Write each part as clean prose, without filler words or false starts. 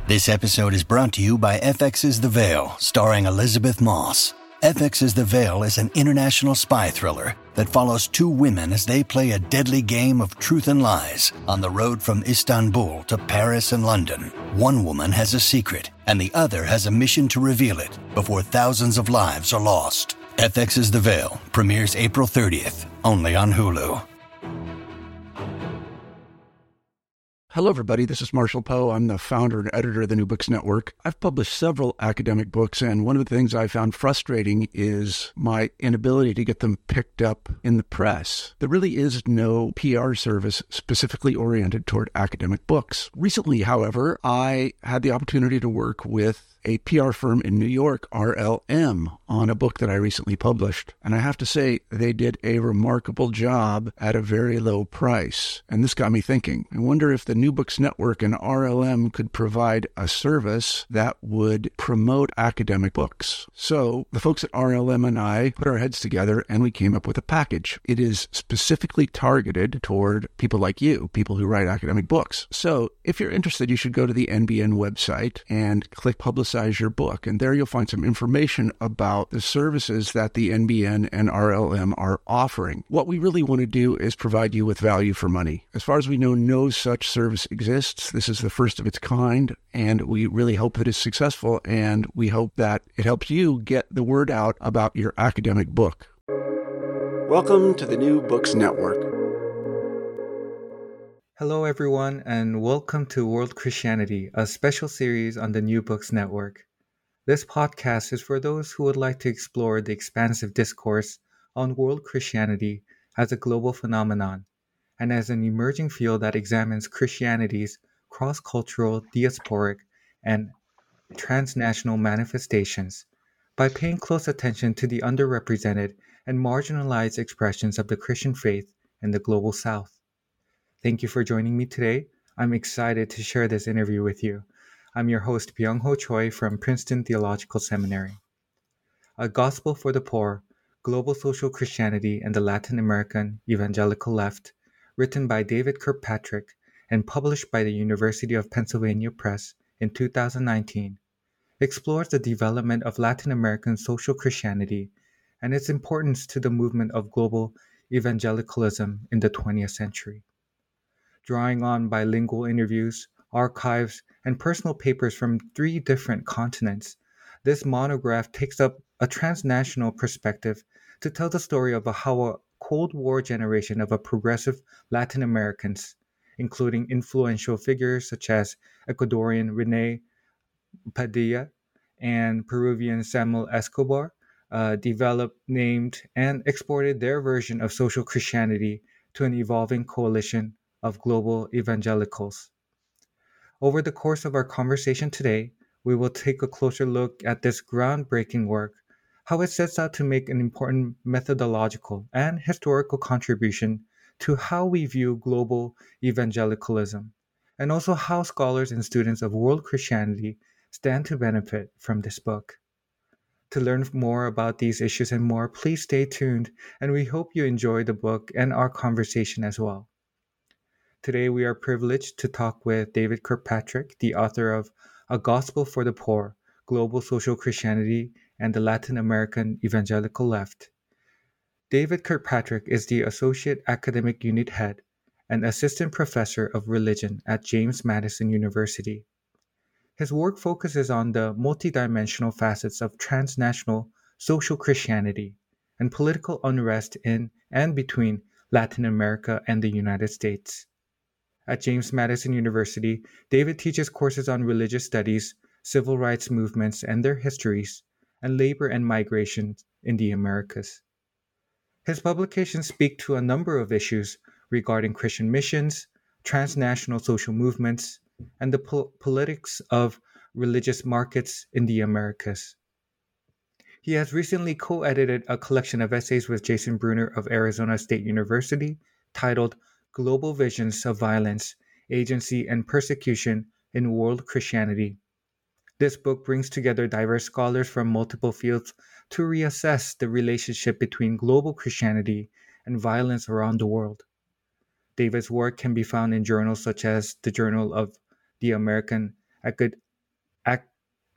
This episode is brought to you by FX's The Veil, starring Elizabeth Moss. FX's The Veil is an international spy thriller that follows two women as they play a deadly game of truth and lies on the road from Istanbul to Paris and London. One woman has a secret, and the other has a mission to reveal it before thousands of lives are lost. FX's The Veil premieres April 30th, only on Hulu. Hello, everybody. This is Marshall Poe. I'm the founder and editor of the New Books Network. I've published several academic books, and one of the things I found frustrating is my inability to get them picked up in the press. There really is no PR service specifically oriented toward academic books. Recently, however, I had the opportunity to work with a PR firm in New York, RLM, on a book that I recently published. And I have to say, they did a remarkable job at a very low price. And this got me thinking. I wonder if the New Books Network and RLM could provide a service that would promote academic books. So the folks at RLM and I put our heads together and we came up with a package. It is specifically targeted toward people like you, people who write academic books. So if you're interested, you should go to the NBN website and click Publicize Your Book. And there you'll find some information about the services that the NBN and RLM are offering. What we really want to do is provide you with value for money. As far as we know, no such service exists. This is the first of its kind, and we really hope it is successful, and we hope that it helps you get the word out about your academic book. Welcome to the New Books Network. Hello, everyone, and welcome to World Christianity, a special series on the New Books Network. This podcast is for those who would like to explore the expansive discourse on world Christianity as a global phenomenon and as an emerging field that examines Christianity's cross-cultural, diasporic, and transnational manifestations by paying close attention to the underrepresented and marginalized expressions of the Christian faith in the global South. Thank you for joining me today. I'm excited to share this interview with you. I'm your host, Byung-Ho Choi from Princeton Theological Seminary. A Gospel for the Poor, Global Social Christianity and the Latin American Evangelical Left, written by David Kirkpatrick and published by the University of Pennsylvania Press in 2019, explores the development of Latin American social Christianity and its importance to the movement of global evangelicalism in the 20th century. Drawing on bilingual interviews, archives, and personal papers from 3 different continents, this monograph takes up a transnational perspective to tell the story of how a Cold War generation of progressive Latin Americans, including influential figures such as Ecuadorian René Padilla and Peruvian Samuel Escobar, developed, named, and exported their version of social Christianity to an evolving coalition of global evangelicals. Over the course of our conversation today, we will take a closer look at this groundbreaking work, how it sets out to make an important methodological and historical contribution to how we view global evangelicalism, and also how scholars and students of world Christianity stand to benefit from this book. To learn more about these issues and more, please stay tuned, and we hope you enjoy the book and our conversation as well. Today, we are privileged to talk with David Kirkpatrick, the author of A Gospel for the Poor, Global Social Christianity and the Latin American Evangelical Left. David Kirkpatrick is the Associate Academic Unit Head and Assistant Professor of Religion at James Madison University. His work focuses on the multidimensional facets of transnational social Christianity and political unrest in and between Latin America and the United States. At James Madison University, David teaches courses on religious studies, civil rights movements and their histories, and labor and migration in the Americas. His publications speak to a number of issues regarding Christian missions, transnational social movements, and the politics of religious markets in the Americas. He has recently co-edited a collection of essays with Jason Bruner of Arizona State University titled Global Visions of Violence, Agency, and Persecution in World Christianity. This book brings together diverse scholars from multiple fields to reassess the relationship between global Christianity and violence around the world. David's work can be found in journals such as the Journal of the American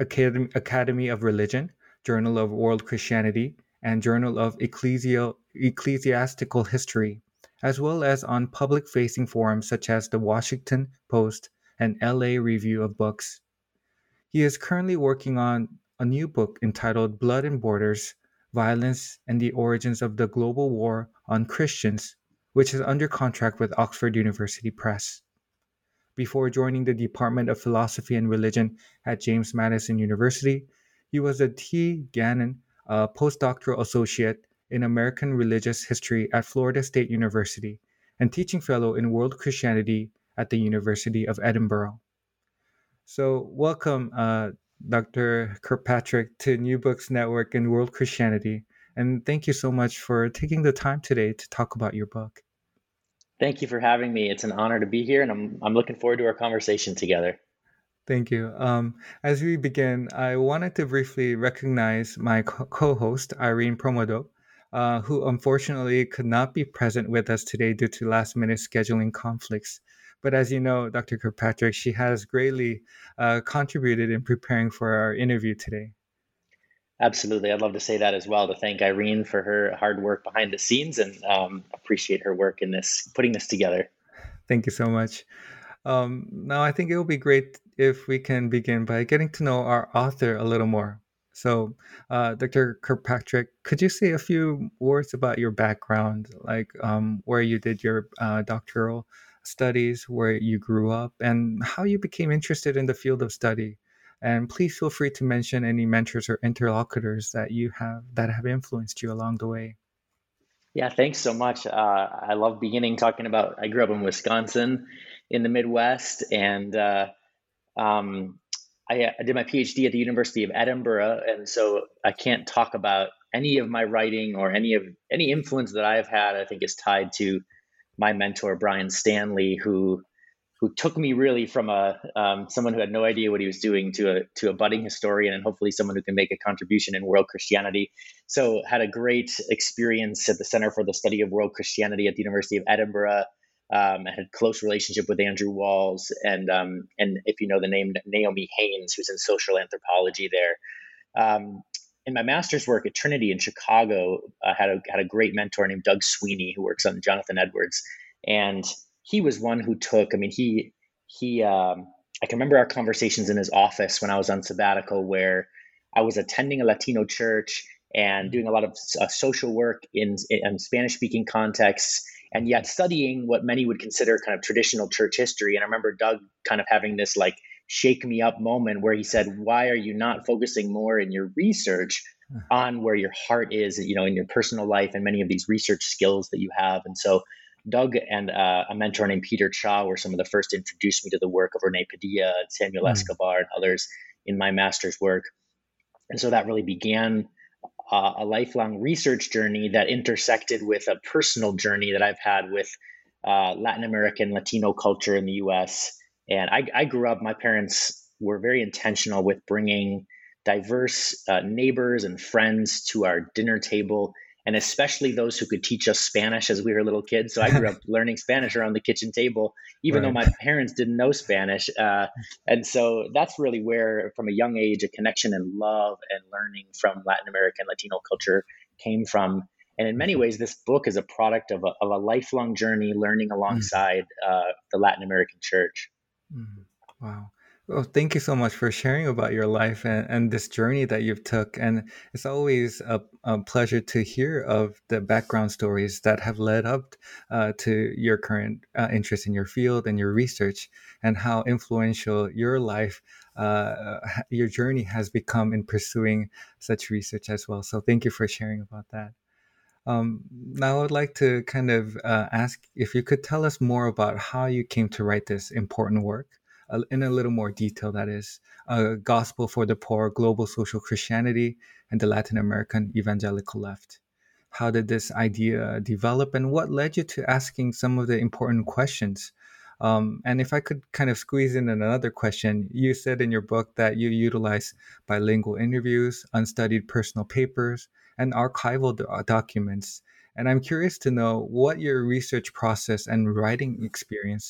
Academy of Religion, Journal of World Christianity, and Journal of Ecclesiastical History, as well as on public facing forums such as the Washington Post and LA Review of Books. He is currently working on a new book entitled Blood and Borders: Violence and the Origins of the Global War on Christians, which is under contract with Oxford University Press. Before joining the Department of Philosophy and Religion at James Madison University, he was a T. Gannon postdoctoral associate in American Religious History at Florida State University and teaching fellow in World Christianity at the University of Edinburgh. So, welcome, Dr. Kirkpatrick, to New Books Network and World Christianity. And thank you so much for taking the time today to talk about your book. Thank you for having me. It's an honor to be here, and I'm looking forward to our conversation together. Thank you. As we begin, I wanted to briefly recognize my co-host, Irene Promodo, who unfortunately could not be present with us today due to last-minute scheduling conflicts. But as you know, Dr. Kirkpatrick, she has greatly contributed in preparing for our interview today. Absolutely. I'd love to say that as well, to thank Irene for her hard work behind the scenes and appreciate her work in putting this together. Thank you so much. Now, I think it will be great if we can begin by getting to know our author a little more. So, Dr. Kirkpatrick, could you say a few words about your background, like where you did your doctoral studies, where you grew up, and how you became interested in the field of study? And please feel free to mention any mentors or interlocutors that you have that have influenced you along the way. Yeah, thanks so much. I love beginning talking about, I grew up in Wisconsin in the Midwest, and I did my PhD at the University of Edinburgh, and so I can't talk about any of my writing or any influence that I've had. I think is tied to my mentor Brian Stanley, who took me really from someone who had no idea what he was doing to a budding historian, and hopefully someone who can make a contribution in world Christianity. So had a great experience at the Center for the Study of World Christianity at the University of Edinburgh. I had a close relationship with Andrew Walls, and if you know the name Naomi Haynes, who's in social anthropology there. In my master's work at Trinity in Chicago, I had a great mentor named Doug Sweeney, who works on Jonathan Edwards, and he was one who took. I mean, I can remember our conversations in his office when I was on sabbatical, where I was attending a Latino church and doing a lot of social work in Spanish-speaking contexts, and yet studying what many would consider kind of traditional church history. And I remember Doug kind of having this like shake me up moment where he said, "Why are you not focusing more in your research on where your heart is, in your personal life and many of these research skills that you have?" And so Doug and a mentor named Peter Cha were some of the first to introduce me to the work of Rene Padilla and Samuel Escobar and others in my master's work. And so that really began a lifelong research journey that intersected with a personal journey that I've had with Latin American Latino culture in the U.S. And I grew up, my parents were very intentional with bringing diverse neighbors and friends to our dinner table, and especially those who could teach us Spanish as we were little kids. So I grew up learning Spanish around the kitchen table, even though my parents didn't know Spanish. And so that's really where, from a young age, a connection and love and learning from Latin American Latino culture came from. And in many ways, this book is a product of a lifelong journey learning alongside the Latin American church. Wow. Well, thank you so much for sharing about your life and this journey that you've took. And it's always a pleasure to hear of the background stories that have led up to your current interest in your field and your research, and how influential your life, your journey has become in pursuing such research as well. So thank you for sharing about that. Now I would like to kind of ask if you could tell us more about how you came to write this important work. In a little more detail, that is, Gospel for the Poor, Global Social Christianity, and the Latin American Evangelical Left. How did this idea develop, and what led you to asking some of the important questions? And if I could kind of squeeze in another question, you said in your book that you utilize bilingual interviews, unstudied personal papers, and archival documents. And I'm curious to know what your research process and writing experience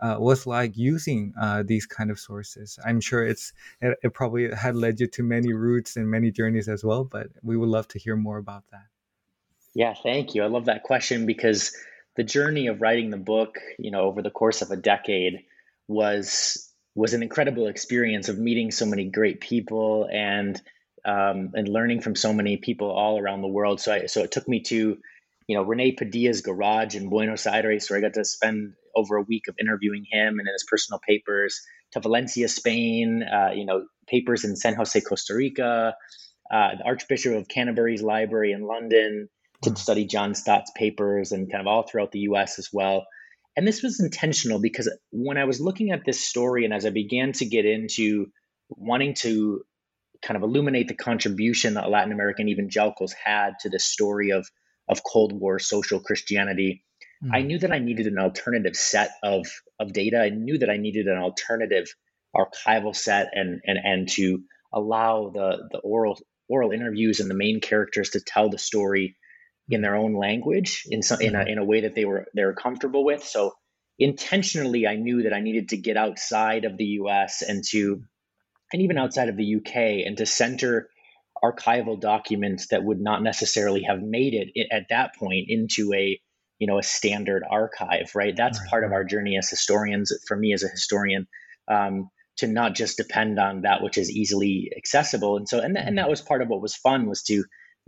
was like using these kind of sources. I'm sure it probably had led you to many routes and many journeys as well, but we would love to hear more about that. Yeah, thank you. I love that question because the journey of writing the book, over the course of a decade was an incredible experience of meeting so many great people and learning from so many people all around the world. So it took me to, Rene Padilla's garage in Buenos Aires, where I got to spend over a week of interviewing him and his personal papers, to Valencia, Spain, papers in San Jose, Costa Rica, the Archbishop of Canterbury's library in London, to study John Stott's papers, and kind of all throughout the US as well. And this was intentional because when I was looking at this story and as I began to get into wanting to kind of illuminate the contribution that Latin American evangelicals had to the story of Cold War social Christianity, I knew that I needed an alternative set of data. I knew that I needed an alternative archival set and to allow the oral interviews and the main characters to tell the story in their own language in a way that they were comfortable with. So intentionally, I knew that I needed to get outside of the US and even outside of the UK and to center archival documents that would not necessarily have made it at that point into a standard archive, right? That's part of our journey as historians, for me as a historian, to not just depend on that which is easily accessible. And so, and that was part of what was fun, was to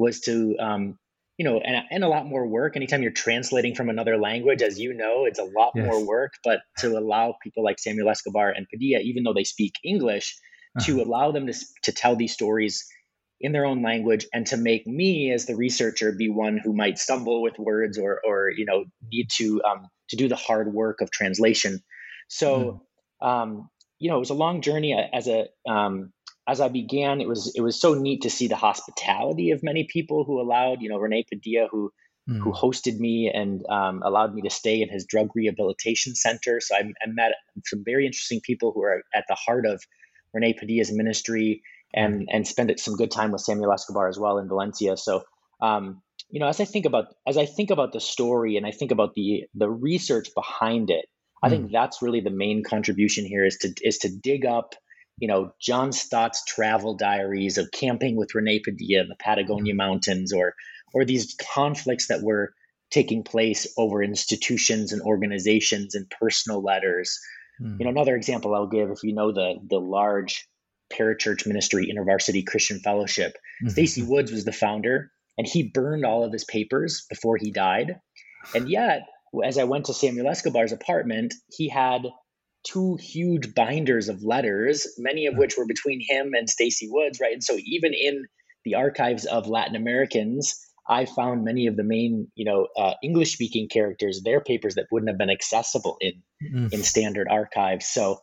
and a lot more work. Anytime you're translating from another language, as you know, it's a lot more work, but to allow people like Samuel Escobar and Padilla, even though they speak English, to allow them to tell these stories in their own language, and to make me as the researcher be one who might stumble with words or need to do the hard work of translation. So, it was a long journey. As I began, it was so neat to see the hospitality of many people who allowed, Rene Padilla, who hosted me and allowed me to stay in his drug rehabilitation center. So I met some very interesting people who are at the heart of Rene Padilla's ministry, and spent some good time with Samuel Escobar as well in Valencia. So, as I think about the story and I think about the research behind it, I think that's really the main contribution here, is to dig up, John Stott's travel diaries of camping with Rene Padilla in the Patagonia Mountains, or these conflicts that were taking place over institutions and organizations and personal letters. Another example I'll give, if you know the large parachurch ministry, InterVarsity Christian Fellowship, Stacy Woods was the founder, and he burned all of his papers before he died. And yet, as I went to Samuel Escobar's apartment, he had 2 huge binders of letters, many of which were between him and Stacy Woods, right? And so even in the archives of Latin Americans, I found many of the main, English-speaking characters, their papers that wouldn't have been accessible in standard archives. So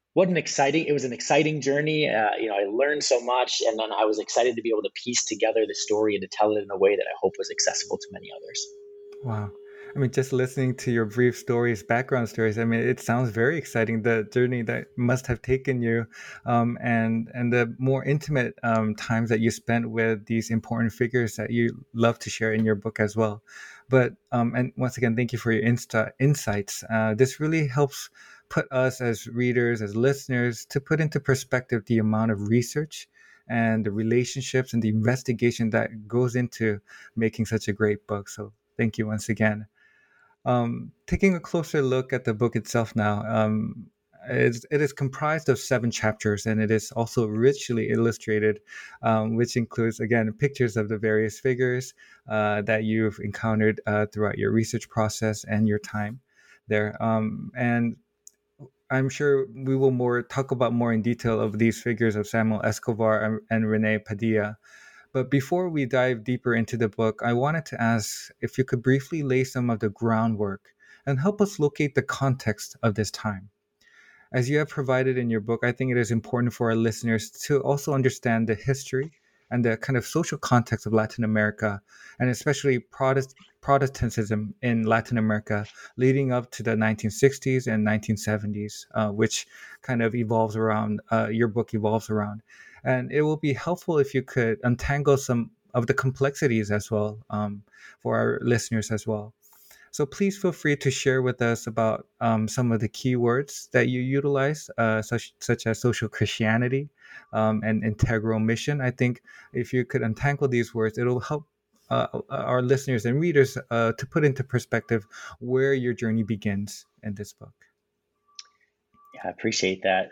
it was an exciting journey. I learned so much, and then I was excited to be able to piece together the story and to tell it in a way that I hope was accessible to many others. Wow. I mean, just listening to your brief background stories, I mean, it sounds very exciting, the journey that must have taken you, and the more intimate times that you spent with these important figures that you love to share in your book as well. But, and once again, thank you for your insights. This really helps put us as readers, as listeners, to put into perspective the amount of research and the relationships and the investigation that goes into making such a great book. So thank you once again. Taking a closer look at the book itself now, it is comprised of 7 chapters, and it is also richly illustrated, which includes, again, pictures of the various figures that you've encountered throughout your research process and your time there. And I'm sure we will talk about more in detail of these figures of Samuel Escobar and Rene Padilla. But before we dive deeper into the book, I wanted to ask if you could briefly lay some of the groundwork and help us locate the context of this time. As you have provided in your book, I think it is important for our listeners to also understand the history and the kind of social context of Latin America, and especially Protestantism in Latin America leading up to the 1960s and 1970s, which kind of your book evolves around. And it will be helpful if you could untangle some of the complexities as well, for our listeners as well. So please feel free to share with us about some of the keywords that you utilize, such as social Christianity and integral mission. I think if you could untangle these words, it'll help our listeners and readers to put into perspective where your journey begins in this book. Yeah, I appreciate that.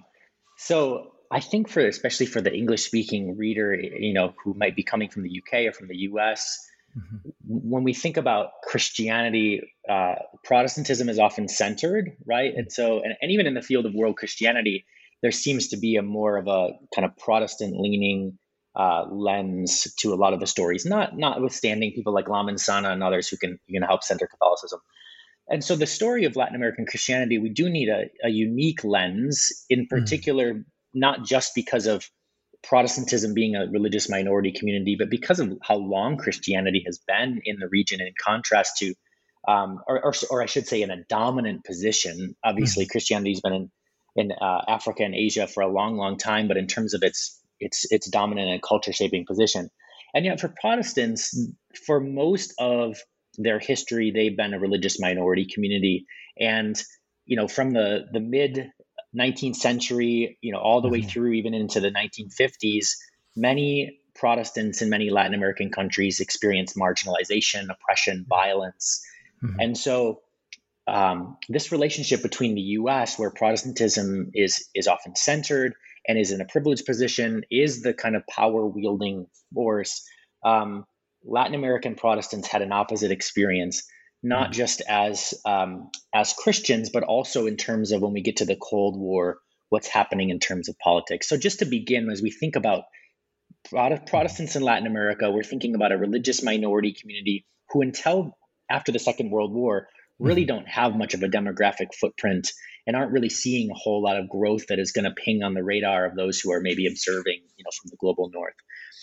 So I think especially for the English speaking reader, who might be coming from the UK or from the US, Mhm. when we think about Christianity, Protestantism is often centered, right? And even in the field of world Christianity, there seems to be a more of a kind of Protestant leaning lens to a lot of the stories, notwithstanding people like Lamin Sana and others who can help center Catholicism. And so the story of Latin American Christianity, we do need a unique lens, in particular, not just because of Protestantism being a religious minority community, but because of how long Christianity has been in the region, in contrast to, or I should say, in a dominant position. Obviously, Christianity has been in Africa and Asia for a long, long time, but in terms of its dominant and culture shaping position, and yet for Protestants, for most of their history, they've been a religious minority community, and from the mid 19th century, all the way through even into the 1950s, many Protestants in many Latin American countries experienced marginalization, oppression, violence. And so this relationship between the US, where Protestantism is often centered and is in a privileged position, is the kind of power wielding force. Latin American Protestants had an opposite experience, not just as Christians, but also in terms of when we get to the Cold War, what's happening in terms of politics. So just to begin, as we think about Protestants in Latin America, we're thinking about a religious minority community who, until after the Second World War, really don't have much of a demographic footprint and aren't really seeing a whole lot of growth that is going to ping on the radar of those who are maybe observing, from the global north.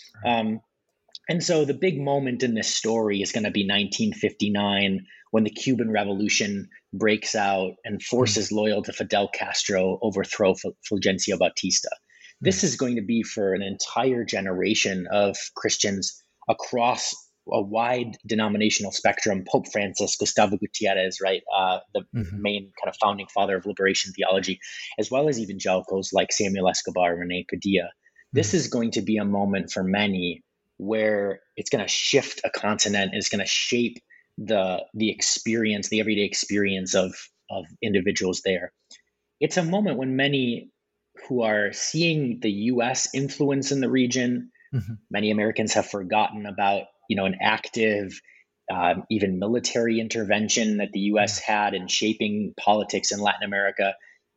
And so the big moment in this story is going to be 1959, when the Cuban Revolution breaks out and forces loyal to Fidel Castro overthrow Fulgencio Batista. This is going to be for an entire generation of Christians across a wide denominational spectrum. Pope Francis, Gustavo Gutierrez, right, the main kind of founding father of liberation theology, as well as evangelicals like Samuel Escobar, Rene Padilla. This is going to be a moment for many where it's going to shift a continent. It's going to shape the experience, the everyday experience of individuals there. It's a moment when many who are seeing the U.S. influence in the region, many Americans have forgotten about, an active, even military intervention that the U.S. had in shaping politics in Latin America.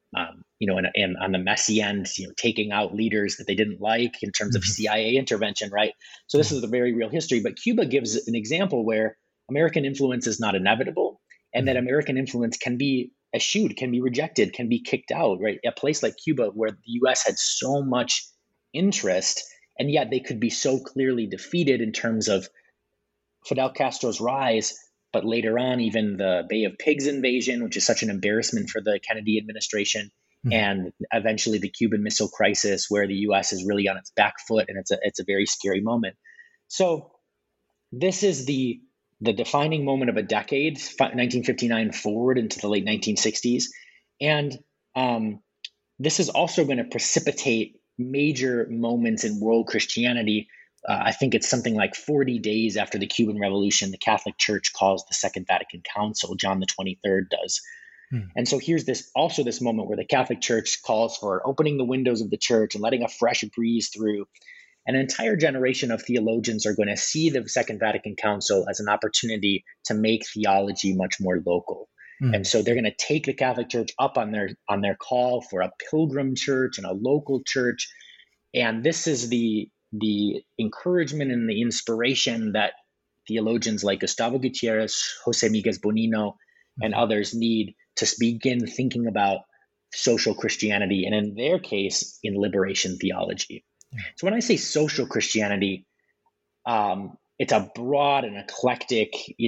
And on the messy end, taking out leaders that they didn't like in terms of CIA intervention, right? So this is a very real history. But Cuba gives an example where American influence is not inevitable, and that American influence can be eschewed, can be rejected, can be kicked out, right? A place like Cuba, where the U.S. had so much interest, and yet they could be so clearly defeated in terms of Fidel Castro's rise, but later on, even the Bay of Pigs invasion, which is such an embarrassment for the Kennedy administration, and eventually the Cuban Missile Crisis, where the U.S. is really on its back foot, and it's a very scary moment. So this is the defining moment of a decade, 1959 forward into the late 1960s, and this is also going to precipitate major moments in world Christianity. I think it's something like 40 days after the Cuban Revolution, the Catholic Church calls the Second Vatican Council. John the 23rd does. And so here's this moment where the Catholic Church calls for opening the windows of the church and letting a fresh breeze through. An entire generation of theologians are going to see the Second Vatican Council as an opportunity to make theology much more local. And so they're going to take the Catholic Church up on their call for a pilgrim church and a local church. And this is the encouragement and the inspiration that theologians like Gustavo Gutierrez, Jose Miguel Bonino, and others need to begin thinking about social Christianity, and in their case, in liberation theology. So when I say social Christianity, it's a broad and eclectic,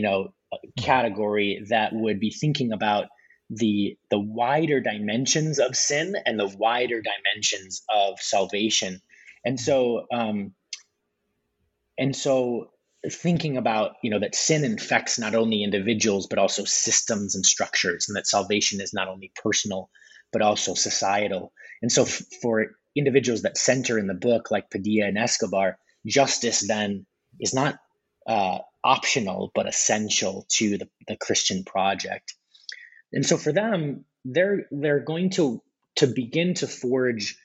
category that would be thinking about the wider dimensions of sin and the wider dimensions of salvation. And so thinking about, that sin infects not only individuals, but also systems and structures, and that salvation is not only personal, but also societal. And so for individuals that center in the book, like Padilla and Escobar, justice then is not optional, but essential to the Christian project. And so for them, they're going to begin to forge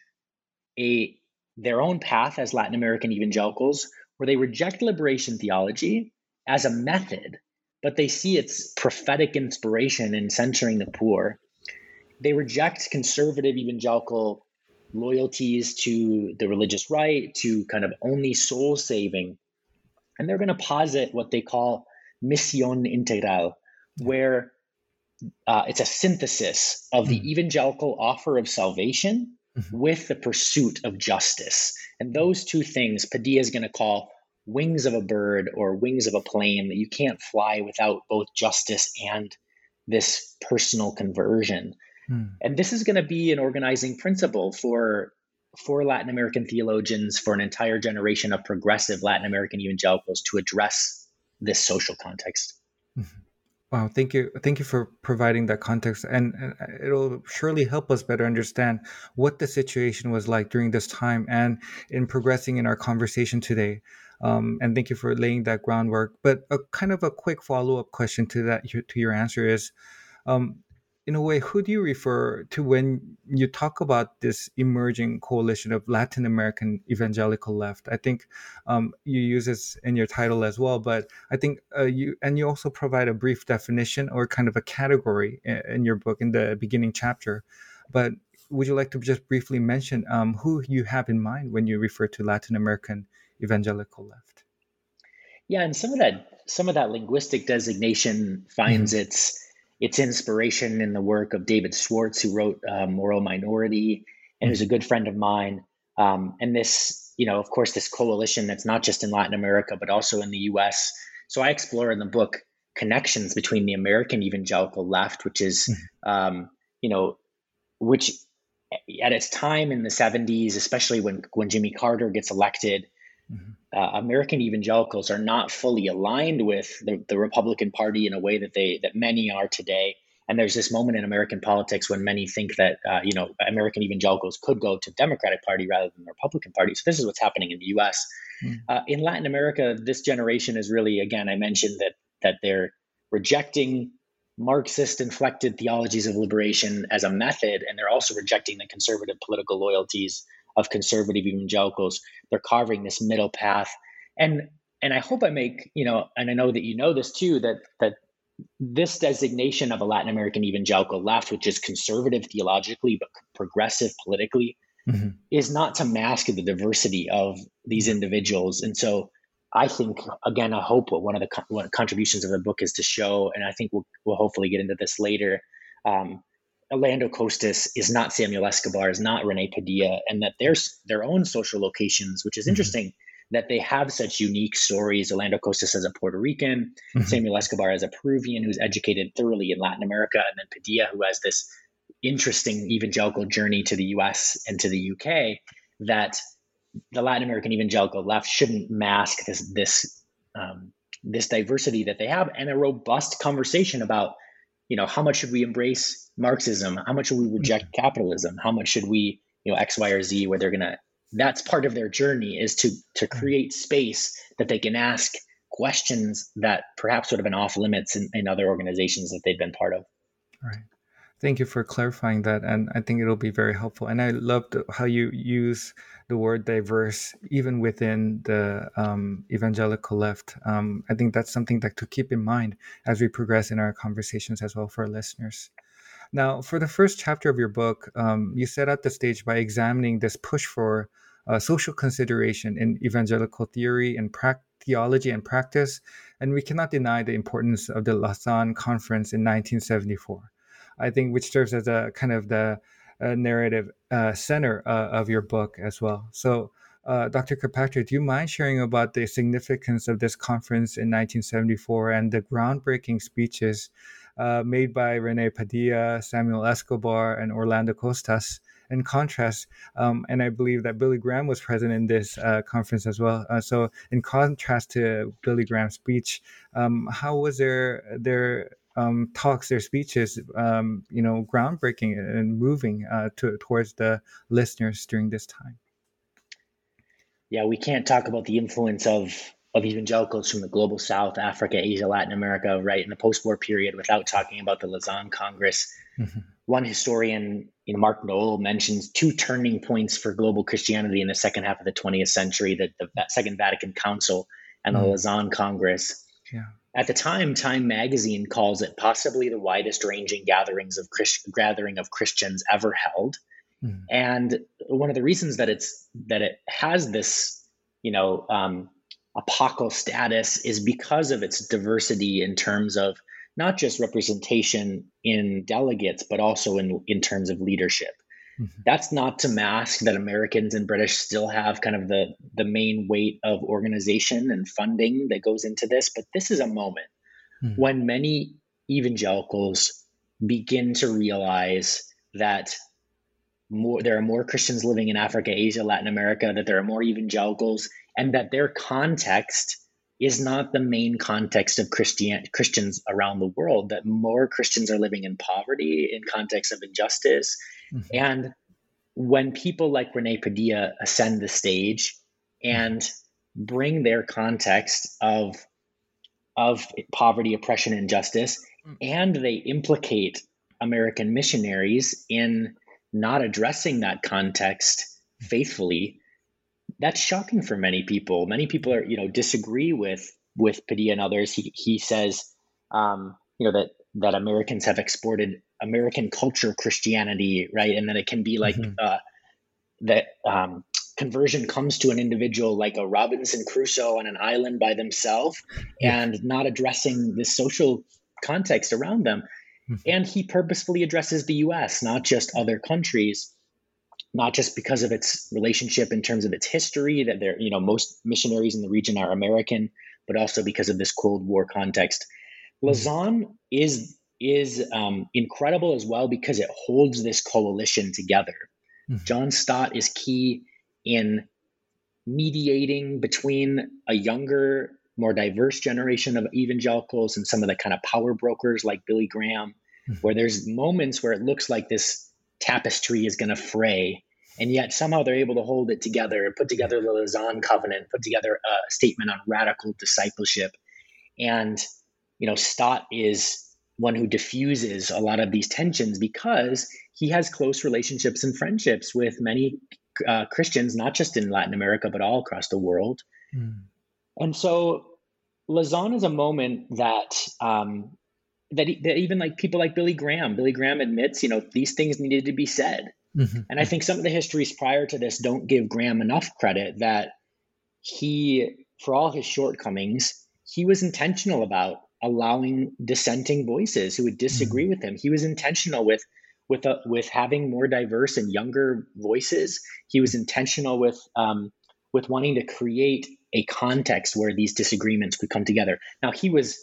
their own path as Latin American evangelicals, where they reject liberation theology as a method, but they see its prophetic inspiration in centering the poor. They reject conservative evangelical loyalties to the religious right, to kind of only soul saving. And they're going to posit what they call misión integral, where it's a synthesis of the evangelical offer of salvation with the pursuit of justice. And those two things, Padilla is going to call wings of a bird or wings of a plane, that you can't fly without both justice and this personal conversion. And this is going to be an organizing principle for Latin American theologians, for an entire generation of progressive Latin American evangelicals to address this social context. Wow, thank you for providing that context, and it'll surely help us better understand what the situation was like during this time and in progressing in our conversation today. And thank you for laying that groundwork. But a kind of a quick follow-up question to that, to your answer is, in a way, who do you refer to when you talk about this emerging coalition of Latin American evangelical left? I think you use this in your title as well, but I think you also provide a brief definition or kind of a category in your book in the beginning chapter. But would you like to just briefly mention who you have in mind when you refer to Latin American evangelical left? Yeah, and some of that linguistic designation finds its inspiration in the work of David Schwartz, who wrote Moral Minority, and who's a good friend of mine. And this, of course, this coalition that's not just in Latin America, but also in the US. So I explore in the book connections between the American evangelical left, which is, which at its time in the 70s, especially when Jimmy Carter gets elected, American evangelicals are not fully aligned with the Republican Party in a way that many are today. And there's this moment in American politics when many think that American evangelicals could go to the Democratic Party rather than the Republican Party. So this is what's happening in the U.S. In Latin America, this generation is really, again, I mentioned that they're rejecting Marxist-inflected theologies of liberation as a method, and they're also rejecting the conservative political loyalties of conservative evangelicals. They're carving this middle path. And I hope I make, and I know that you know this too, that this designation of a Latin American evangelical left, which is conservative theologically, but progressive politically, is not to mask the diversity of these individuals. And so I think, again, I hope one of the contributions of the book is to show, and I think we'll hopefully get into this later, Orlando Costas is not Samuel Escobar, is not Rene Padilla, and that there's their own social locations, which is interesting that they have such unique stories. Orlando Costas as a Puerto Rican, Samuel Escobar as a Peruvian who's educated thoroughly in Latin America, and then Padilla, who has this interesting evangelical journey to the US and to the UK, that the Latin American evangelical left shouldn't mask this diversity that they have, and a robust conversation about, how much should we embrace Marxism? How much should we reject capitalism? How much should we, X, Y, or Z, where that's part of their journey, is to create space that they can ask questions that perhaps would have been off limits in other organizations that they've been part of. Right. Thank you for clarifying that. And I think it'll be very helpful. And I loved how you use the word diverse, even within the evangelical left. I think that's something to keep in mind as we progress in our conversations as well for our listeners. Now, for the first chapter of your book, you set out the stage by examining this push for social consideration in evangelical theory and theology and practice. And we cannot deny the importance of the Lausanne Conference in 1974. I think, which serves as a kind of the narrative center of your book as well. So, Dr. Kirkpatrick, do you mind sharing about the significance of this conference in 1974 and the groundbreaking speeches made by Rene Padilla, Samuel Escobar, and Orlando Costas, in contrast, and I believe that Billy Graham was present in this conference as well. So in contrast to Billy Graham's speech, how was their talks, their speeches, groundbreaking and moving towards the listeners during this time? Yeah, we can't talk about the influence of evangelicals from the global South, Africa, Asia, Latin America, right, in the post-war period without talking about the Lausanne Congress. Mm-hmm. One historian, Mark Noll, mentions two turning points for global Christianity in the second half of the 20th century, the Second Vatican Council and the Lausanne Congress. Yeah. At the time, Time magazine calls it possibly the widest ranging gathering of Christians ever held. Mm. And one of the reasons that it has this, apocal status is because of its diversity in terms of not just representation in delegates, but also in terms of leadership. Mm-hmm. That's not to mask that Americans and British still have kind of the main weight of organization and funding that goes into this. But this is a moment when many evangelicals begin to realize that there are more Christians living in Africa, Asia, Latin America, that there are more evangelicals, and that their context is not the main context of Christians around the world, that more Christians are living in poverty, in context of injustice. Mm-hmm. And when people like Rene Padilla ascend the stage and bring their context of poverty, oppression, and injustice, and they implicate American missionaries in not addressing that context faithfully, that's shocking for many people. Many people are, disagree with Padilla and others. He says, that Americans have exported American culture Christianity, right? And that it can be like that conversion comes to an individual like a Robinson Crusoe on an island by themselves, and not addressing the social context around them. And he purposefully addresses the U.S., not just other countries, not just because of its relationship in terms of its history, that most missionaries in the region are American, but also because of this Cold War context. Lausanne is incredible as well because it holds this coalition together. Mm-hmm. John Stott is key in mediating between a younger, more diverse generation of evangelicals and some of the kind of power brokers like Billy Graham, where there's moments where it looks like this tapestry is going to fray, and yet somehow they're able to hold it together, put together the Lausanne Covenant, put together a statement on radical discipleship. And, Stott is one who diffuses a lot of these tensions because he has close relationships and friendships with many Christians, not just in Latin America, but all across the world. And so Lausanne is a moment that that even like people like Billy Graham admits, these things needed to be said. Mm-hmm. And I think some of the histories prior to this don't give Graham enough credit that he, for all his shortcomings, he was intentional about allowing dissenting voices who would disagree with him. He was intentional with having more diverse and younger voices. He was intentional with wanting to create a context where these disagreements could come together. Now, he was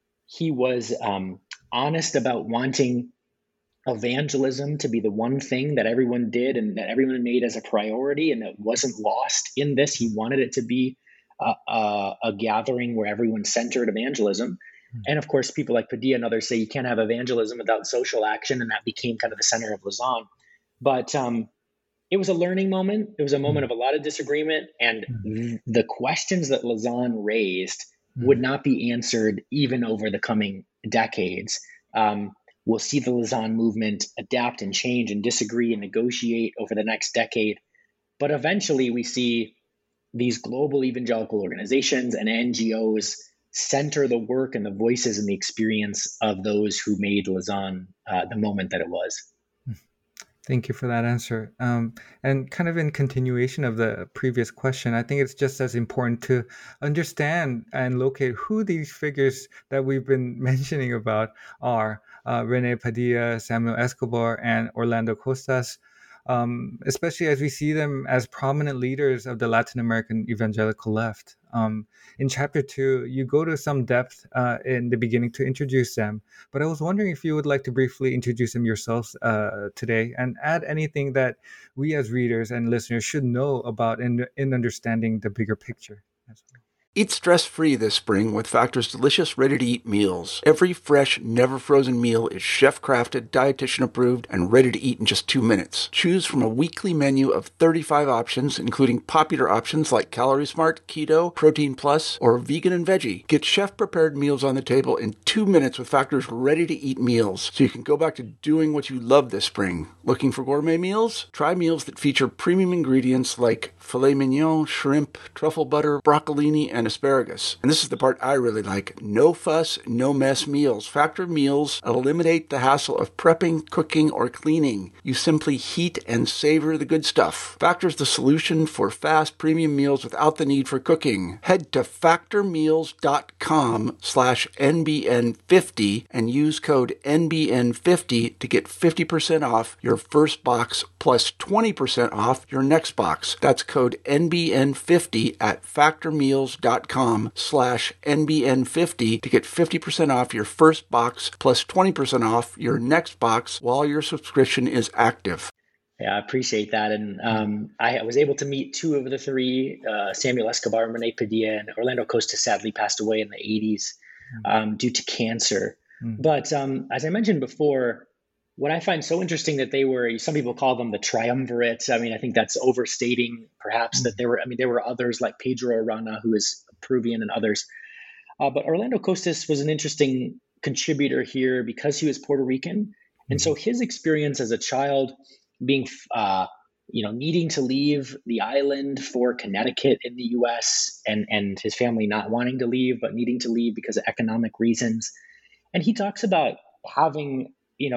honest about wanting evangelism to be the one thing that everyone did and that everyone made as a priority, and that wasn't lost in this. He wanted it to be a gathering where everyone centered evangelism. And of course, people like Padilla and others say you can't have evangelism without social action, and that became kind of the center of Lausanne. But it was a learning moment. It was a moment of a lot of disagreement, and the questions that Lausanne raised would not be answered even over the coming decades. We'll see the Lausanne movement adapt and change and disagree and negotiate over the next decade. But eventually we see these global evangelical organizations and NGOs center the work and the voices and the experience of those who made Lausanne the moment that it was. Thank you for that answer. And kind of in continuation of the previous question, I think it's just as important to understand and locate who these figures that we've been mentioning about are. Rene Padilla, Samuel Escobar, and Orlando Costas, especially as we see them as prominent leaders of the Latin American evangelical left. In chapter 2, you go to some depth in the beginning to introduce them, but I was wondering if you would like to briefly introduce them yourselves today and add anything that we as readers and listeners should know about in understanding the bigger picture as well. Eat stress-free this spring with Factor's delicious ready-to-eat meals. Every fresh, never-frozen meal is chef-crafted, dietitian-approved, and ready to eat in just 2 minutes. Choose from a weekly menu of 35 options, including popular options like Calorie Smart, Keto, Protein Plus, or Vegan and Veggie. Get chef-prepared meals on the table in 2 minutes with Factor's ready-to-eat meals, so you can go back to doing what you love this spring. Looking for gourmet meals? Try meals that feature premium ingredients like filet mignon, shrimp, truffle butter, broccolini, and asparagus. And this is the part I really like. No fuss, no mess meals. Factor meals eliminate the hassle of prepping, cooking, or cleaning. You simply heat and savor the good stuff. Factor's the solution for fast premium meals without the need for cooking. Head to factormeals.com/NBN50 and use code NBN50 to get 50% off your first box plus 20% off your next box. That's code NBN50 at factormeals.com/NBN50 to get 50% off your first box plus 20% off your next box while your subscription is active. Yeah, I appreciate that. And I was able to meet 2 of the 3, Samuel Escobar, Rene Padilla, and Orlando Costas sadly passed away in the 80s due to cancer. But as I mentioned before, what I find so interesting that they were, some people call them the triumvirate. I mean, I think that's overstating perhaps that there were others like Pedro Arana, who is Peruvian, and others. But Orlando Costas was an interesting contributor here because he was Puerto Rican. And so his experience as a child being, needing to leave the island for Connecticut in the U.S. and his family not wanting to leave, but needing to leave because of economic reasons. And he talks about having,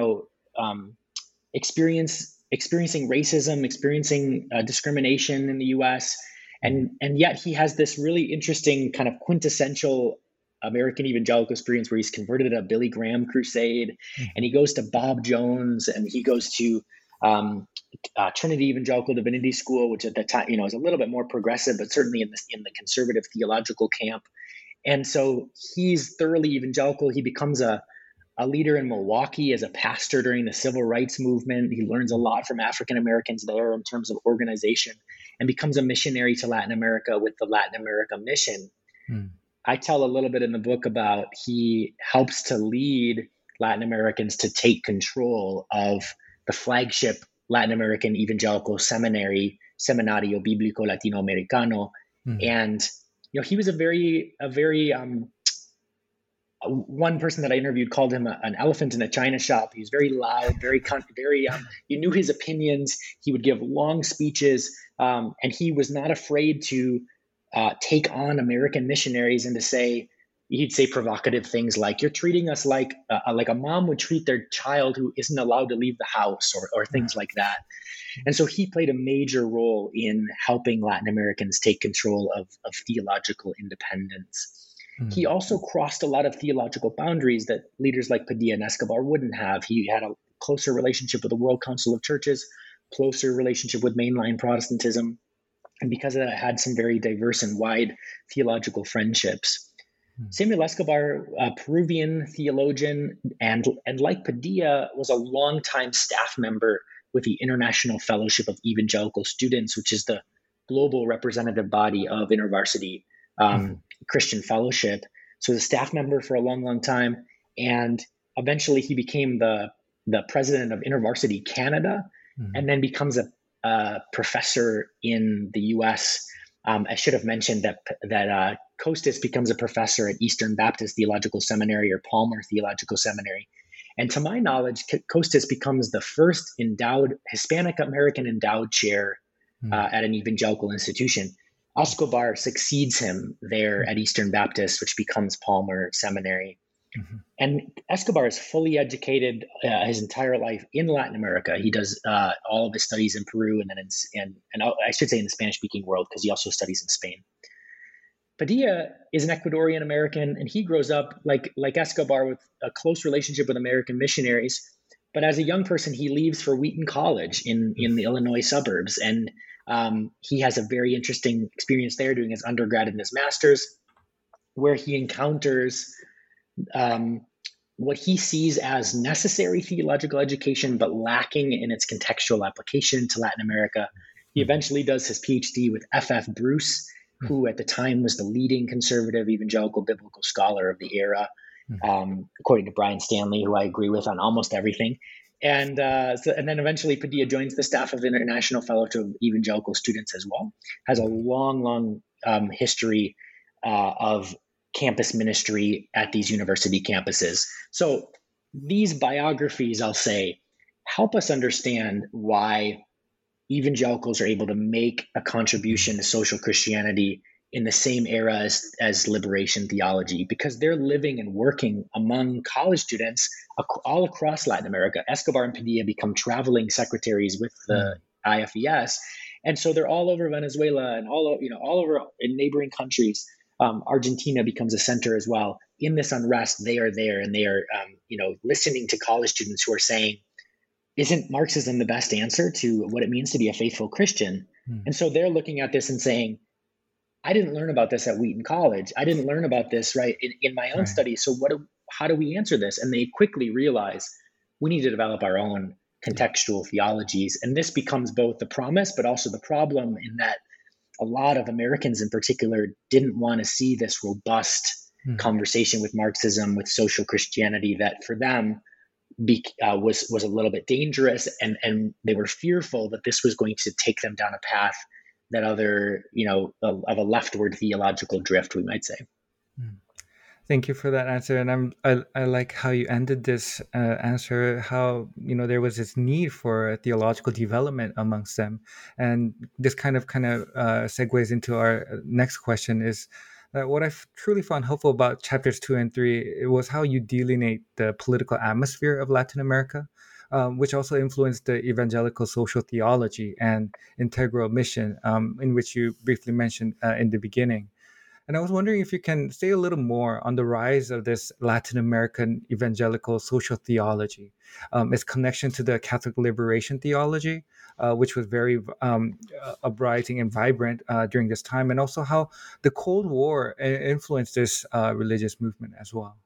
experiencing racism, experiencing discrimination in the U.S. And yet he has this really interesting kind of quintessential American evangelical experience where he's converted at a Billy Graham crusade, and he goes to Bob Jones, and he goes to Trinity Evangelical Divinity School, which at that time, is a little bit more progressive, but certainly in the conservative theological camp. And so he's thoroughly evangelical. He becomes a leader in Milwaukee as a pastor during the civil rights movement. He learns a lot from African Americans there in terms of organization, and becomes a missionary to Latin America with the Latin America Mission. I tell a little bit in the book about he helps to lead Latin Americans to take control of the flagship Latin American evangelical seminary, Seminario Bíblico Latinoamericano. And, he was a very one person that I interviewed called him an elephant in a china shop. He was very loud, very, you knew his opinions. He would give long speeches, and he was not afraid to take on American missionaries and to say, he'd say provocative things like, "You're treating us like a mom would treat their child who isn't allowed to leave the house," or things like that. And so he played a major role in helping Latin Americans take control of theological independence. He also crossed a lot of theological boundaries that leaders like Padilla and Escobar wouldn't have. He had a closer relationship with the World Council of Churches, closer relationship with mainline Protestantism, and because of that, had some very diverse and wide theological friendships. Samuel Escobar, a Peruvian theologian, and like Padilla, was a longtime staff member with the International Fellowship of Evangelical Students, which is the global representative body of InterVarsity Christian Fellowship. So he was a staff member for a long, long time. And eventually he became the president of InterVarsity Canada, and then becomes a professor in the U.S. I should have mentioned that Costas becomes a professor at Eastern Baptist Theological Seminary or Palmer Theological Seminary. And to my knowledge, Costas becomes the first Hispanic American endowed chair at an evangelical institution. Escobar succeeds him there at Eastern Baptist, which becomes Palmer Seminary. And Escobar is fully educated his entire life in Latin America. He does all of his studies in Peru, and then and I should say in the Spanish-speaking world, because he also studies in Spain. Padilla is an Ecuadorian American, and he grows up like Escobar with a close relationship with American missionaries. But as a young person, he leaves for Wheaton College in the Illinois suburbs, and He has a very interesting experience there doing his undergrad and his master's, where he encounters what he sees as necessary theological education, but lacking in its contextual application to Latin America. He eventually does his PhD with F.F. Bruce, who at the time was the leading conservative evangelical biblical scholar of the era, according to Brian Stanley, who I agree with on almost everything. And then eventually Padilla joins the staff of the International Fellowship of Evangelical Students as well. Has a long history of campus ministry at these university campuses. So these biographies, I'll say, help us understand why evangelicals are able to make a contribution to social Christianity in the same era as liberation theology, because they're living and working among college students all across Latin America. Escobar and Padilla become traveling secretaries with the IFES. And so they're all over Venezuela and all over in neighboring countries. Argentina becomes a center as well. In this unrest, they are there, and they are, listening to college students who are saying, isn't Marxism the best answer to what it means to be a faithful Christian? And so they're looking at this and saying, I didn't learn about this at Wheaton College. I didn't learn about this in my own studies. So how do we answer this? And they quickly realize we need to develop our own contextual theologies. And this becomes both the promise, but also the problem, in that a lot of Americans in particular didn't want to see this robust conversation with Marxism, with social Christianity, that for them was a little bit dangerous. And they were fearful that this was going to take them down a path that of a leftward theological drift, we might say. Thank you for that answer. And I like how you ended this answer, how, there was this need for theological development amongst them. And this kind of segues into our next question, is that what I truly found helpful about chapters 2 and 3, it was how you delineate the political atmosphere of Latin America, which also influenced the evangelical social theology and integral mission, in which you briefly mentioned in the beginning. And I was wondering if you can say a little more on the rise of this Latin American evangelical social theology, its connection to the Catholic liberation theology, which was very uprising and vibrant during this time, and also how the Cold War influenced this religious movement as well.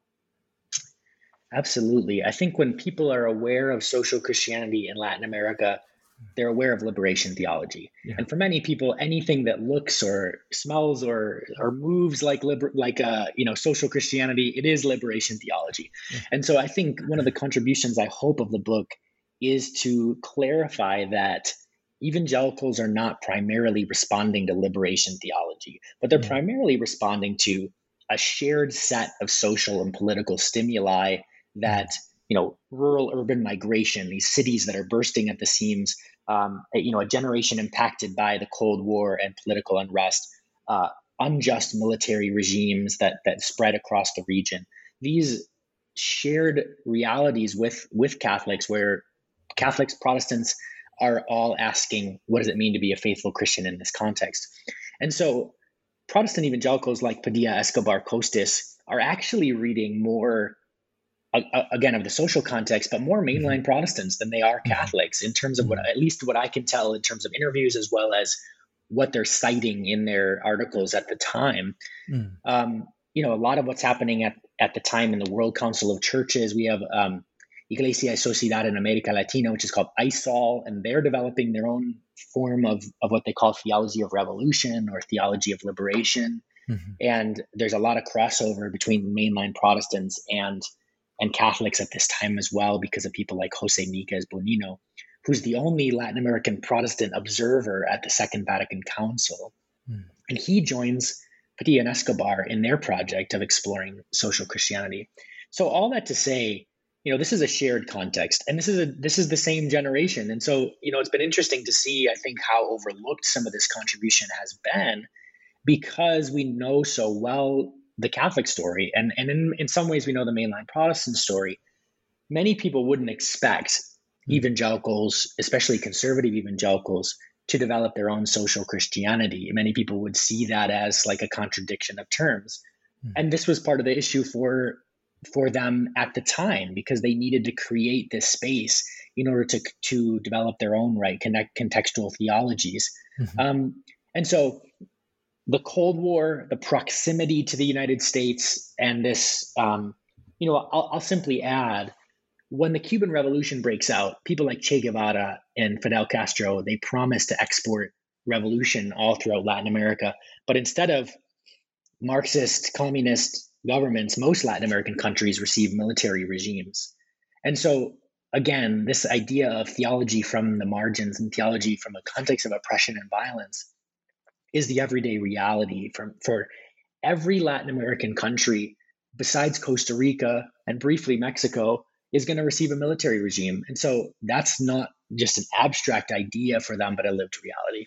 Absolutely. I think when people are aware of social Christianity in Latin America, they're aware of liberation theology. Yeah. And for many people, anything that looks or smells or moves like social Christianity, it is liberation theology. Yeah. And so I think one of the contributions, I hope, of the book is to clarify that evangelicals are not primarily responding to liberation theology, but they're primarily responding to a shared set of social and political stimuli that, rural urban migration, these cities that are bursting at the seams, a generation impacted by the Cold War and political unrest, unjust military regimes that spread across the region. These shared realities with Catholics, where Catholics, Protestants are all asking, what does it mean to be a faithful Christian in this context? And so Protestant evangelicals like Padilla, Escobar, Costis are actually reading more, again, of the social context, but more mainline Protestants than they are Catholics, in terms of at least what I can tell in terms of interviews, as well as what they're citing in their articles at the time. A lot of what's happening at the time in the World Council of Churches, we have Iglesia y Sociedad in America Latina, which is called ISOL, and they're developing their own form of what they call theology of revolution or theology of liberation. And there's a lot of crossover between mainline Protestants and Catholics at this time as well, because of people like Jose Miguez Bonino, who's the only Latin American Protestant observer at the Second Vatican Council. And he joins Padilla and Escobar in their project of exploring social Christianity. So all that to say, this is a shared context, and this is the same generation. And so, it's been interesting to see, I think, how overlooked some of this contribution has been, because we know so well the Catholic story, and in some ways we know the mainline Protestant story. Many people wouldn't expect evangelicals, especially conservative evangelicals, to develop their own social Christianity. Many people would see that as like a contradiction of terms. And this was part of the issue for for them at the time, because they needed to create this space in order to develop their own contextual theologies. And so the Cold War, the proximity to the United States, and this, I'll simply add, when the Cuban Revolution breaks out, people like Che Guevara and Fidel Castro, they promise to export revolution all throughout Latin America. But instead of Marxist, communist governments, most Latin American countries receive military regimes. And so, again, this idea of theology from the margins and theology from a context of oppression and violence is the everyday reality for every Latin American country, besides Costa Rica and briefly Mexico, is going to receive a military regime. And so that's not just an abstract idea for them, but a lived reality.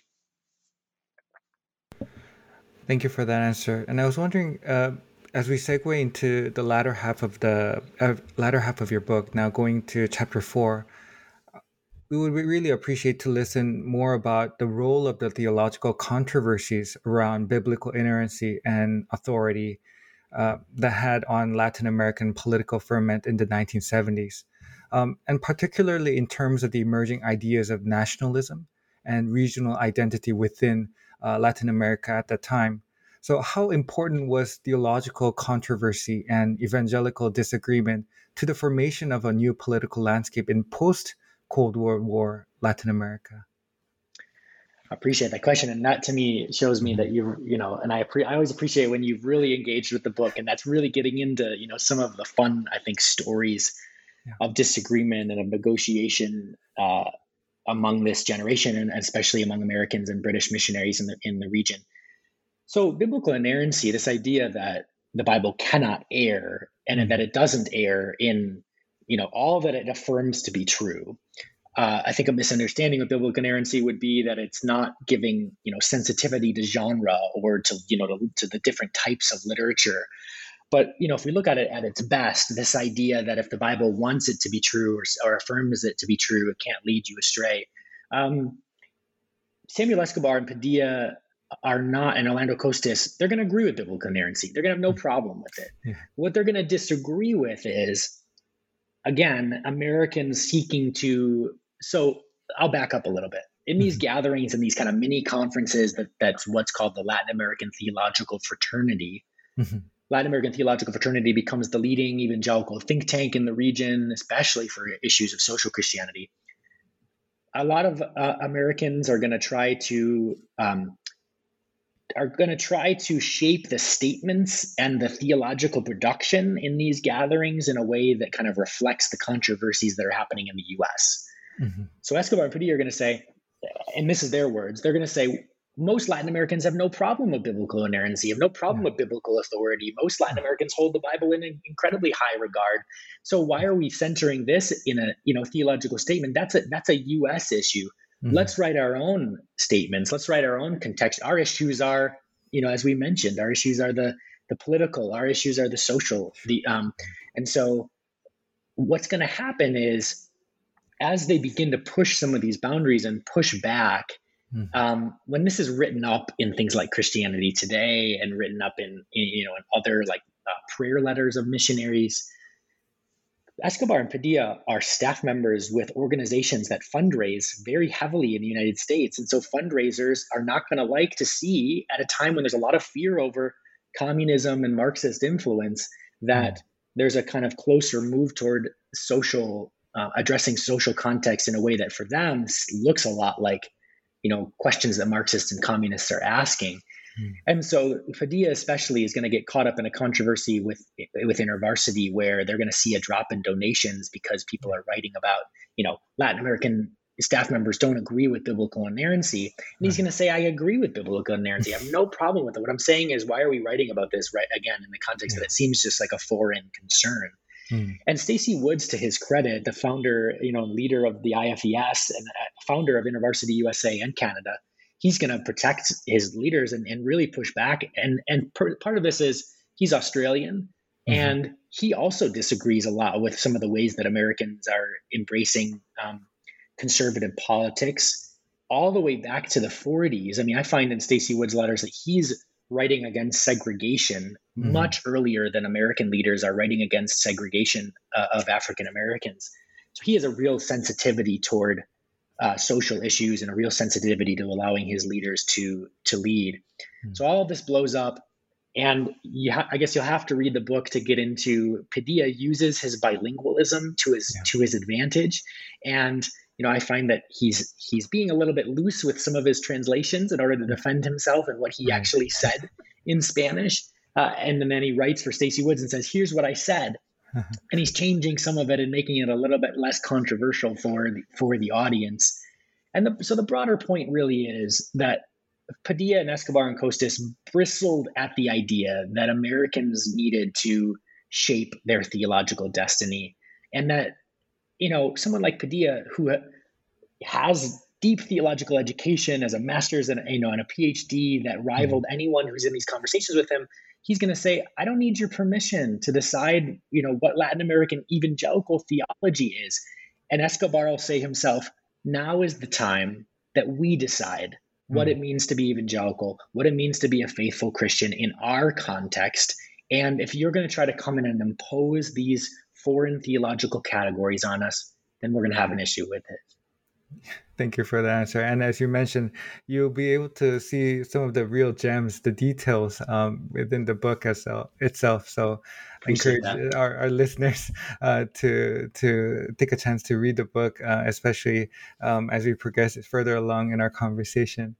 Thank you for that answer. And I was wondering, as we segue into the latter half of your book, now going to chapter 4, we would really appreciate to listen more about the role of the theological controversies around biblical inerrancy and authority that had on Latin American political ferment in the 1970s, and particularly in terms of the emerging ideas of nationalism and regional identity within Latin America at that time. So how important was theological controversy and evangelical disagreement to the formation of a new political landscape in post-Cold War Latin America? I appreciate that question. And that to me shows me that and I always appreciate when you've really engaged with the book, and that's really getting into, some of the fun, I think, stories of disagreement and of negotiation among this generation, and especially among Americans and British missionaries in the region. So biblical inerrancy, this idea that the Bible cannot err and that it doesn't err in, all that it affirms to be true. I think a misunderstanding of biblical inerrancy would be that it's not giving, sensitivity to genre or to the different types of literature. But, if we look at it at its best, this idea that if the Bible wants it to be true or affirms it to be true, it can't lead you astray. Samuel Escobar and Padilla are not, and Orlando Costas, they're going to agree with biblical inerrancy. They're going to have no problem with it. Yeah. What they're going to disagree with is, again, Americans seeking to. So I'll back up a little bit. In these gatherings and these kind of mini conferences, that's what's called the Latin American Theological Fraternity. Latin American Theological Fraternity becomes the leading evangelical think tank in the region, especially for issues of social Christianity. A lot of Americans are going to try to shape the statements and the theological production in these gatherings in a way that kind of reflects the controversies that are happening in the U.S. So Escobar and Padilla are going to say, and this is their words, they're going to say, most Latin Americans have no problem with biblical inerrancy, have no problem with biblical authority. Most Latin Americans hold the Bible in an incredibly high regard. So why are we centering this in a theological statement? That's a U.S. issue. Let's write our own statements. Let's write our own context. Our issues are, as we mentioned, our issues are the political. Our issues are the social. And so what's going to happen is, as they begin to push some of these boundaries and push back, when this is written up in things like Christianity Today and written up in other prayer letters of missionaries, Escobar and Padilla are staff members with organizations that fundraise very heavily in the United States. And so fundraisers are not going to like to see, at a time when there's a lot of fear over communism and Marxist influence, that there's a kind of closer move toward addressing social context in a way that for them looks a lot like, questions that Marxists and communists are asking. And so Padilla especially is going to get caught up in a controversy with InterVarsity, where they're going to see a drop in donations because people are writing about, Latin American staff members don't agree with biblical inerrancy. And he's going to say, I agree with biblical inerrancy. I have no problem with it. What I'm saying is, why are we writing about this again, in the context that it seems just like a foreign concern? And Stacy Woods, to his credit, the founder, leader of the IFES and founder of InterVarsity USA and Canada, he's going to protect his leaders and really push back. And part of this is he's Australian, and he also disagrees a lot with some of the ways that Americans are embracing conservative politics all the way back to the 40s. I mean, I find in Stacy Woods' letters that he's writing against segregation much earlier than American leaders are writing against segregation of African Americans. So he has a real sensitivity toward social issues and a real sensitivity to allowing his leaders to lead. So all of this blows up, and I guess you'll have to read the book to get into. Padilla uses his bilingualism to his advantage, and I find that he's being a little bit loose with some of his translations in order to defend himself and what he actually said in Spanish. And then he writes for Stacey Woods and says, "Here's what I said." And he's changing some of it and making it a little bit less controversial for the audience. And so the broader point really is that Padilla and Escobar and Costas bristled at the idea that Americans needed to shape their theological destiny, and that someone like Padilla, who has deep theological education as a master's and a PhD that rivaled anyone who's in these conversations with him, he's going to say, "I don't need your permission to decide, what Latin American evangelical theology is." And Escobar will say himself, "Now is the time that we decide what it means to be evangelical, what it means to be a faithful Christian in our context. And if you're going to try to come in and impose these foreign theological categories on us, then we're going to have an issue with it." Thank you for the answer. And as you mentioned, you'll be able to see some of the real gems, the details within the book itself. So I encourage our listeners to take a chance to read the book, especially as we progress further along in our conversation.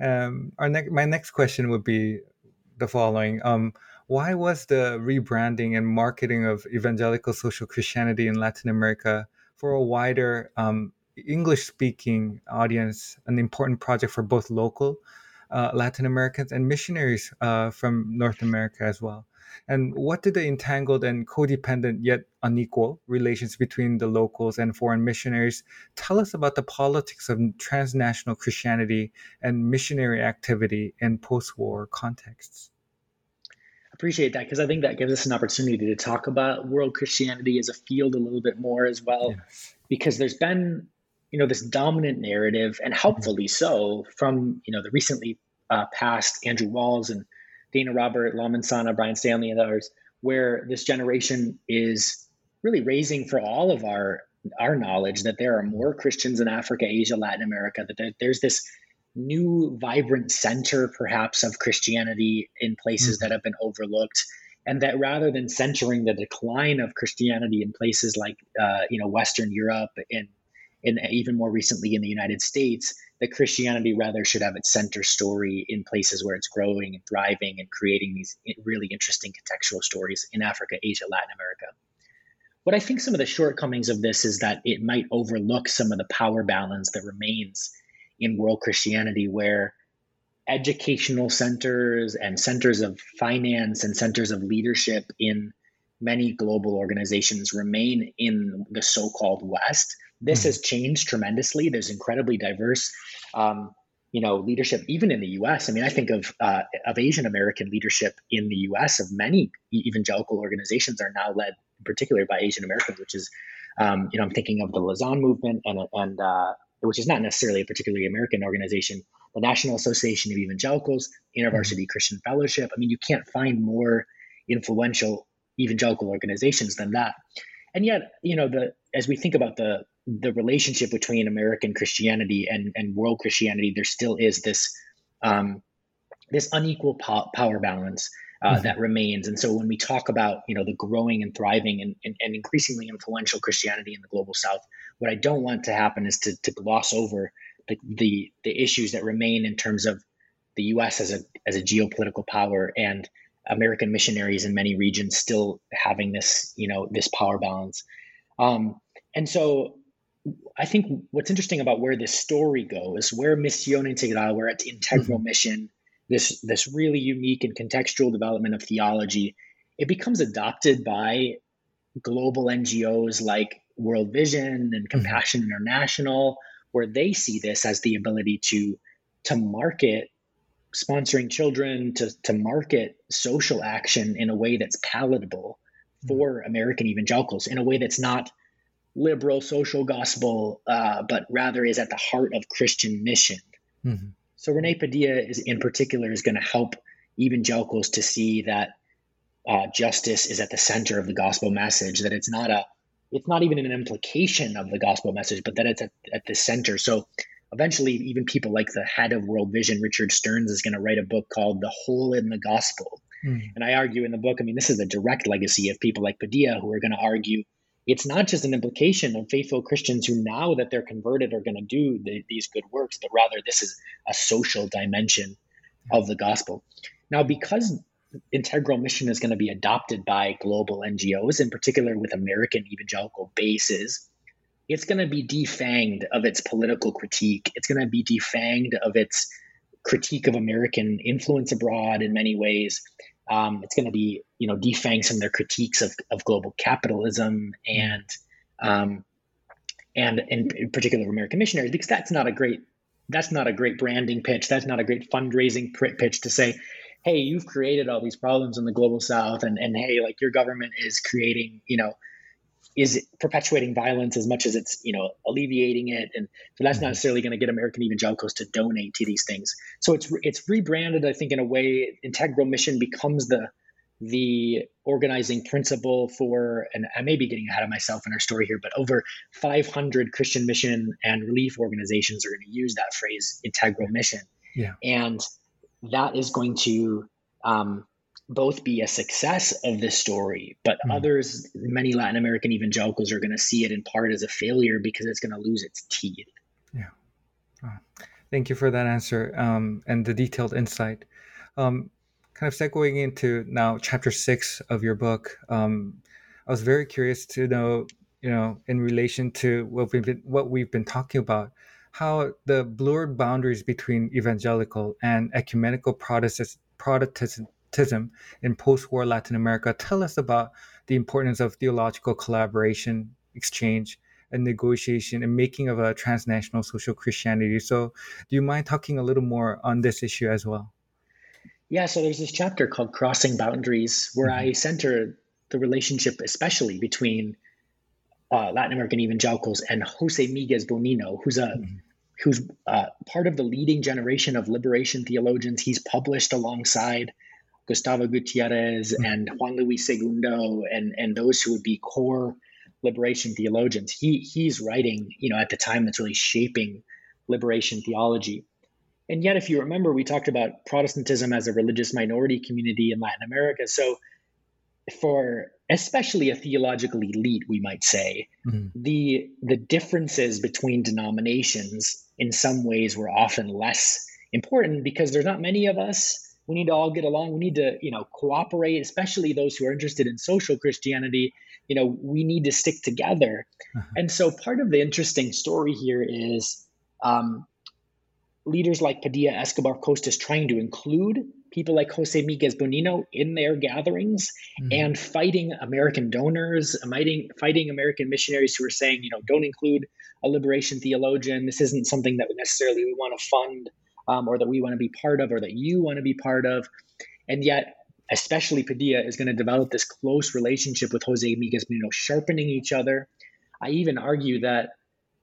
My next question would be the following. Why was the rebranding and marketing of evangelical social Christianity in Latin America for a wider English-speaking audience an important project for both local Latin Americans and missionaries from North America as well? And what did the entangled and codependent yet unequal relations between the locals and foreign missionaries tell us about the politics of transnational Christianity and missionary activity in post-war contexts? Appreciate that, because I think that gives us an opportunity to talk about world Christianity as a field a little bit more as well, because there's been this dominant narrative, and helpfully so, from the recently passed Andrew Walls and Dana Robert, Laman Sana, Brian Stanley, and others, where this generation is really raising for all of our knowledge that there are more Christians in Africa, Asia, Latin America, that there's this new vibrant center perhaps of Christianity in places that have been overlooked, and that rather than centering the decline of Christianity in places like Western Europe and even more recently in the United States, that Christianity rather should have its center story in places where it's growing and thriving and creating these really interesting contextual stories in Africa, Asia, Latin America. What I think some of the shortcomings of this is that it might overlook some of the power balance that remains in world Christianity, where educational centers and centers of finance and centers of leadership in many global organizations remain in the so-called West. This has changed tremendously. There's incredibly diverse, leadership, even in the U.S. I mean, I think of Asian American leadership in the U.S. of many evangelical organizations are now led, in particular, by Asian Americans, which is, I'm thinking of the Lausanne movement and which is not necessarily a particularly American organization, the National Association of Evangelicals, InterVarsity Christian Fellowship. I mean, you can't find more influential evangelical organizations than that. And yet, as we think about the relationship between American Christianity and world Christianity, there still is this unequal power balance that remains. And so when we talk about the growing and thriving and increasingly influential Christianity in the global South, what I don't want to happen is to gloss over the issues that remain in terms of the U.S. as a geopolitical power and American missionaries in many regions still having this this power balance. And so I think what's interesting about where this story goes, where Misión Integral, where it's integral mission, this really unique and contextual development of theology, it becomes adopted by global NGOs like World Vision and Compassion International, where they see this as the ability to market sponsoring children, to market social action in a way that's palatable for American evangelicals, in a way that's not liberal social gospel, but rather is at the heart of Christian mission. So Rene Padilla in particular is going to help, evangelicals to see that justice is at the center of the gospel message, that it's not even an implication of the gospel message, but that it's at the center. So eventually, even people like the head of World Vision, Richard Stearns, is going to write a book called The Hole in the Gospel. And I argue in the book, I mean, this is a direct legacy of people like Padilla, who are going to argue it's not just an implication of faithful Christians who, now that they're converted, are going to do these good works, but rather this is a social dimension of the gospel. Now, because integral mission is going to be adopted by global NGOs, in particular with American evangelical bases, it's going to be defanged of its political critique. It's going to be defanged of its critique of American influence abroad in many ways. It's going to be, defanged some of their critiques of global capitalism and in particular American missionaries, because that's not a great branding pitch. That's not a great fundraising pitch to say, hey, you've created all these problems in the global South, and hey, like, your government is creating, is perpetuating violence as much as it's, alleviating it. And so that's not necessarily going to get American evangelicals to donate to these things. So it's rebranded, I think, in a way. Integral mission becomes the organizing principle for, and I may be getting ahead of myself in our story here, but over 500 Christian mission and relief organizations are going to use that phrase, integral mission. Yeah. And that is going to both be a success of this story, but others, many Latin American evangelicals, are going to see it in part as a failure because it's going to lose its teeth. Yeah. Oh, thank you for that answer and the detailed insight. Kind of segueing into now chapter 6 of your book, I was very curious to know, in relation to what we've been talking about, how the blurred boundaries between evangelical and ecumenical Protestantism in post-war Latin America tell us about the importance of theological collaboration, exchange, and negotiation and making of a transnational social Christianity. So do you mind talking a little more on this issue as well? Yeah, so there's this chapter called Crossing Boundaries, where I center the relationship especially between Latin American evangelicals and Jose Miguez Bonino, who's part of the leading generation of liberation theologians. He's published alongside Gustavo Gutierrez and Juan Luis Segundo and those who would be core liberation theologians. He's writing, at the time that's really shaping liberation theology. And yet, if you remember, we talked about Protestantism as a religious minority community in Latin America. So for especially a theological elite, we might say, the differences between denominations in some ways were often less important because there's not many of us. We need to all get along. We need to, cooperate, especially those who are interested in social Christianity. We need to stick together. And so part of the interesting story here is leaders like Padilla, Escobar, Costas trying to include people like Jose Miguez Bonino in their gatherings and fighting American donors, fighting American missionaries who are saying, don't include a liberation theologian. This isn't something that necessarily we want to fund or that we want to be part of or that you want to be part of. And yet, especially Padilla is going to develop this close relationship with Jose Miguez Bonino, sharpening each other. I even argue that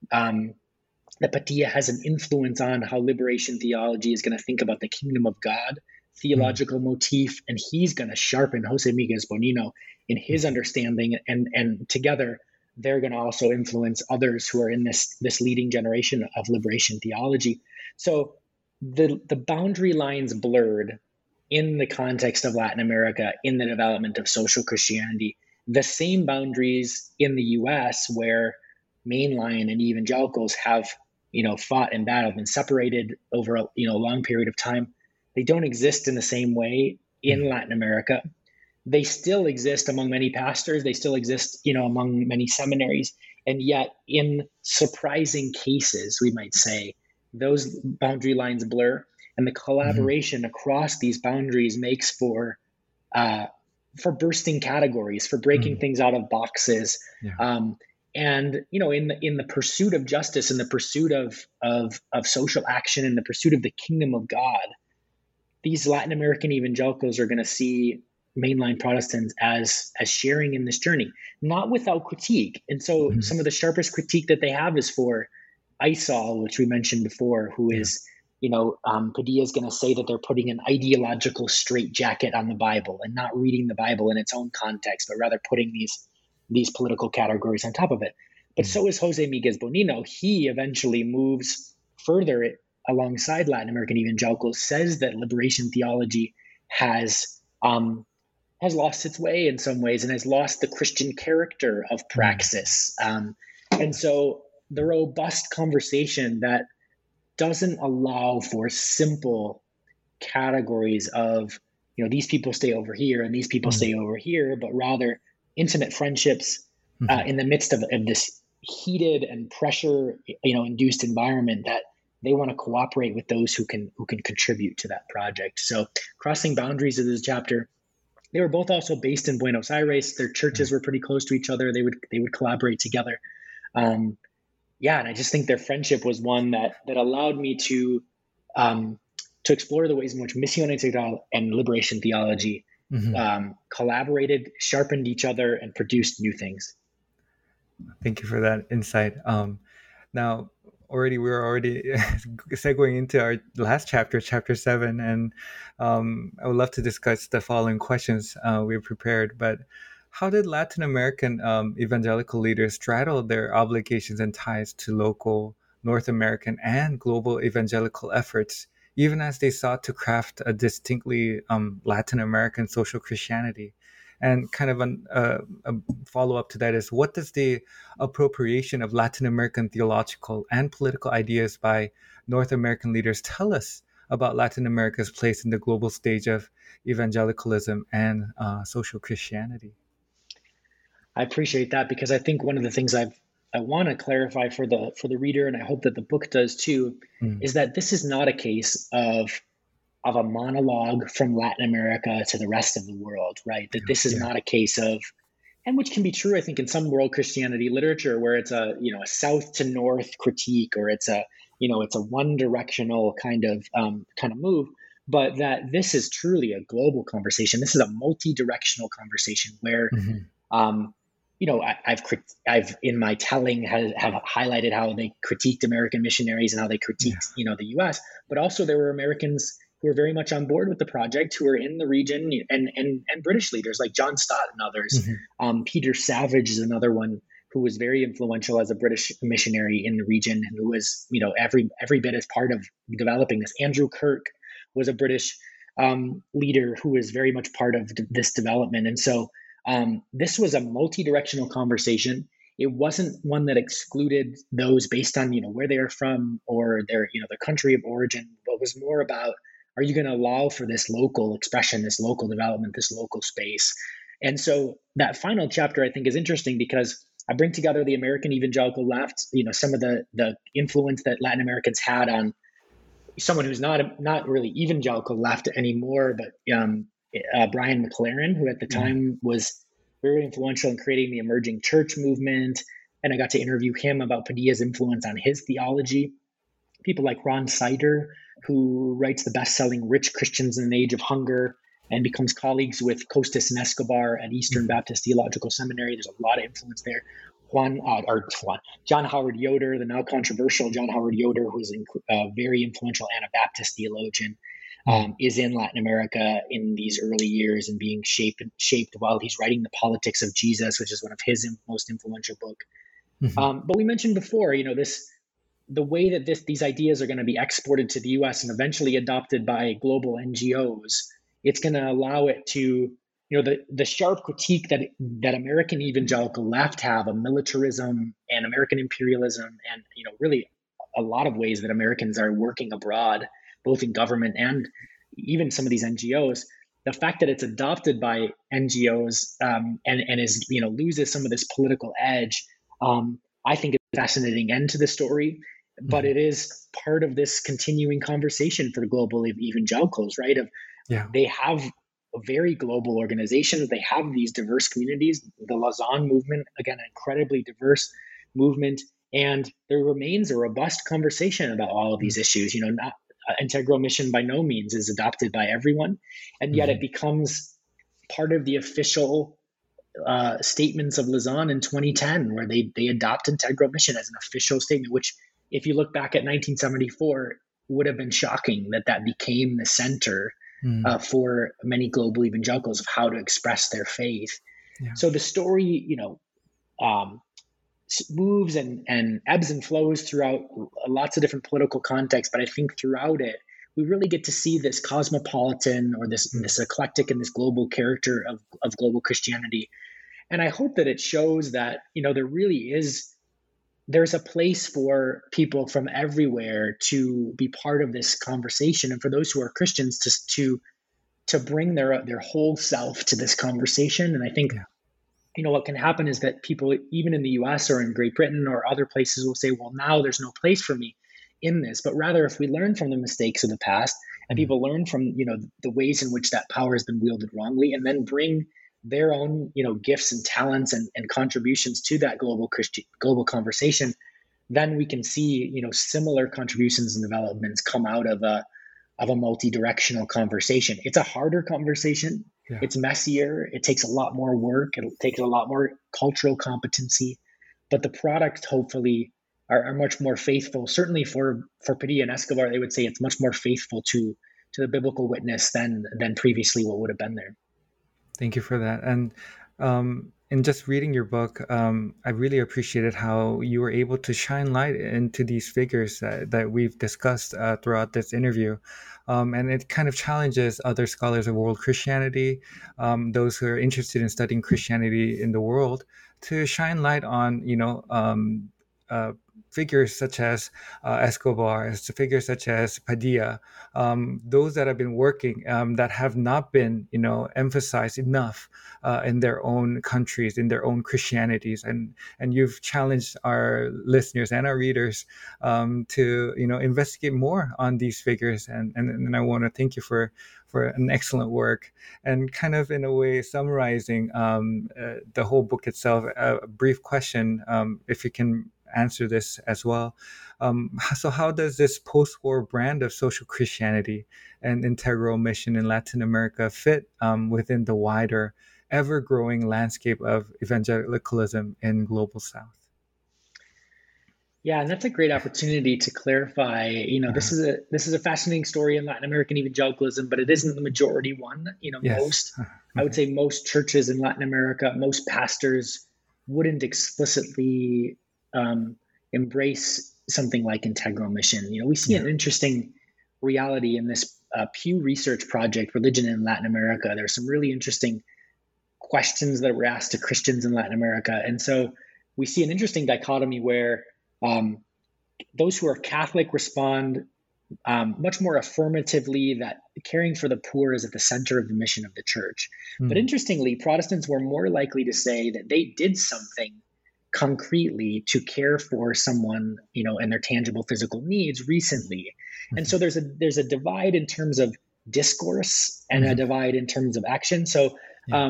that Padilla has an influence on how liberation theology is going to think about the kingdom of God theological motif, and he's going to sharpen Jose Miguez Bonino in his understanding, and together they're going to also influence others who are in this leading generation of liberation theology. So the boundary lines blurred in the context of Latin America in the development of social Christianity, the same boundaries in the US where mainline and evangelicals have fought and battled and separated over a long period of time. They don't exist in the same way in Latin America. They still exist among many pastors. They still exist, among many seminaries. And yet in surprising cases, we might say, those boundary lines blur, and the collaboration across these boundaries makes for bursting categories, for breaking things out of boxes. Yeah. And in the pursuit of justice, in the pursuit of social action, in the pursuit of the kingdom of God, these Latin American evangelicals are going to see mainline Protestants as sharing in this journey, not without critique. And so some of the sharpest critique that they have is for Aizal, which we mentioned before, who is Padilla is going to say that they're putting an ideological straitjacket on the Bible and not reading the Bible in its own context, but rather putting these political categories on top of it. But so is Jose Miguez Bonino. He eventually moves further alongside Latin American evangelicals, says that liberation theology has lost its way in some ways and has lost the Christian character of praxis. And so the robust conversation that doesn't allow for simple categories of, these people stay over here and these people stay over here, but rather intimate friendships in the midst of this heated and pressure, induced environment that they want to cooperate with those who can contribute to that project. So Crossing Boundaries is this chapter. They were both also based in Buenos Aires. Their churches were pretty close to each other. They would collaborate together. And I just think their friendship was one that allowed me to explore the ways in which Misión Integral and liberation theology collaborated, sharpened each other, and produced new things. Thank you for that insight. Now, we're already segueing into our last chapter, chapter 7, and I would love to discuss the following questions we prepared. But how did Latin American evangelical leaders straddle their obligations and ties to local North American and global evangelical efforts, even as they sought to craft a distinctly Latin American social Christianity? And kind of a follow-up to that is, what does the appropriation of Latin American theological and political ideas by North American leaders tell us about Latin America's place in the global stage of evangelicalism and social Christianity? I appreciate that, because I think one of the things I want to clarify for the reader, and I hope that the book does too, is that this is not a case of a monologue from Latin America to the rest of the world, right? That this is not a case of, and which can be true, I think, in some world Christianity literature, where it's a south to north critique, or it's a one directional kind of move, but that this is truly a global conversation. This is a multi-directional conversation where, I've in my telling have highlighted how they critiqued American missionaries and how they critiqued, the U.S., but also there were Americans who are very much on board with the project, who are in the region, and British leaders like John Stott and others. Peter Savage is another one who was very influential as a British missionary in the region, and who was, every bit as part of developing this. Andrew Kirk was a British leader who was very much part of this development. And so this was a multi-directional conversation. It wasn't one that excluded those based on, where they are from or their country of origin, but was more about, are you going to allow for this local expression, this local development, this local space? And so that final chapter, I think, is interesting because I bring together the American evangelical left, some of the influence that Latin Americans had on someone who's not really evangelical left anymore, but Brian McLaren, who at the time was very influential in creating the emerging church movement. And I got to interview him about Padilla's influence on his theology. People like Ron Sider, who writes the best-selling Rich Christians in an Age of Hunger and becomes colleagues with Costas and Escobar at Eastern Baptist Theological Seminary. There's a lot of influence there. John Howard Yoder, the now controversial John Howard Yoder, who's a very influential Anabaptist theologian, is in Latin America in these early years and being shaped while he's writing The Politics of Jesus, which is one of his most influential book. But we mentioned before, the way that these ideas are going to be exported to the U.S. and eventually adopted by global NGOs, it's going to allow it to, the sharp critique that American evangelical left have of militarism and American imperialism, and really a lot of ways that Americans are working abroad, both in government and even some of these NGOs. The fact that it's adopted by NGOs and is loses some of this political edge, I think is a fascinating end to the story. But it is part of this continuing conversation for global evangelicals, right? They have a very global organizations. They have these diverse communities. The Lausanne movement, again, an incredibly diverse movement. And there remains a robust conversation about all of these issues. Not integral mission by no means is adopted by everyone. And yet it becomes part of the official statements of Lausanne in 2010, where they adopt integral mission as an official statement, which, if you look back at 1974, would have been shocking that became the center for many global evangelicals of how to express their faith. Yeah. So the story, moves and ebbs and flows throughout lots of different political contexts, but I think throughout it, we really get to see this cosmopolitan or this eclectic and this global character of global Christianity. And I hope that it shows that, there really there's a place for people from everywhere to be part of this conversation. And for those who are Christians to bring their whole self to this conversation. And I think, what can happen is that people, even in the US or in Great Britain or other places, will say, well, now there's no place for me in this. But rather, if we learn from the mistakes of the past and people learn from, the ways in which that power has been wielded wrongly, and then bring their own, gifts and talents and contributions to that global conversation, then we can see, similar contributions and developments come out of a multi-directional conversation. It's a harder conversation. Yeah. It's messier. It takes a lot more work. It takes a lot more cultural competency, but the product hopefully are much more faithful. Certainly for Padilla and Escobar, they would say it's much more faithful to the biblical witness than previously what would have been there. Thank you for that. And in just reading your book, I really appreciated how you were able to shine light into these figures that we've discussed throughout this interview. And it kind of challenges other scholars of world Christianity, those who are interested in studying Christianity in the world, to shine light on, figures such as Escobar, figures such as Padilla, those that have been working, that have not been, emphasized enough in their own countries, in their own Christianities, and you've challenged our listeners and our readers to, investigate more on these figures, and I want to thank you for an excellent work, and kind of in a way summarizing the whole book itself. A brief question, if you can answer this as well. So how does this post-war brand of social Christianity and integral mission in Latin America fit within the wider, ever-growing landscape of evangelicalism in Global South? Yeah, and that's a great opportunity to clarify. This is a fascinating story in Latin American evangelicalism, but it isn't the majority one. Yes. I would say most churches in Latin America, most pastors wouldn't explicitly embrace something like integral mission. We see an interesting reality in this Pew Research project, Religion in Latin America. There's some really interesting questions that were asked to Christians in Latin America. And so we see an interesting dichotomy where those who are Catholic respond much more affirmatively that caring for the poor is at the center of the mission of the church. But interestingly, Protestants were more likely to say that they did something concretely to care for someone, and their tangible physical needs recently. And so there's a divide in terms of discourse and a divide in terms of action. So,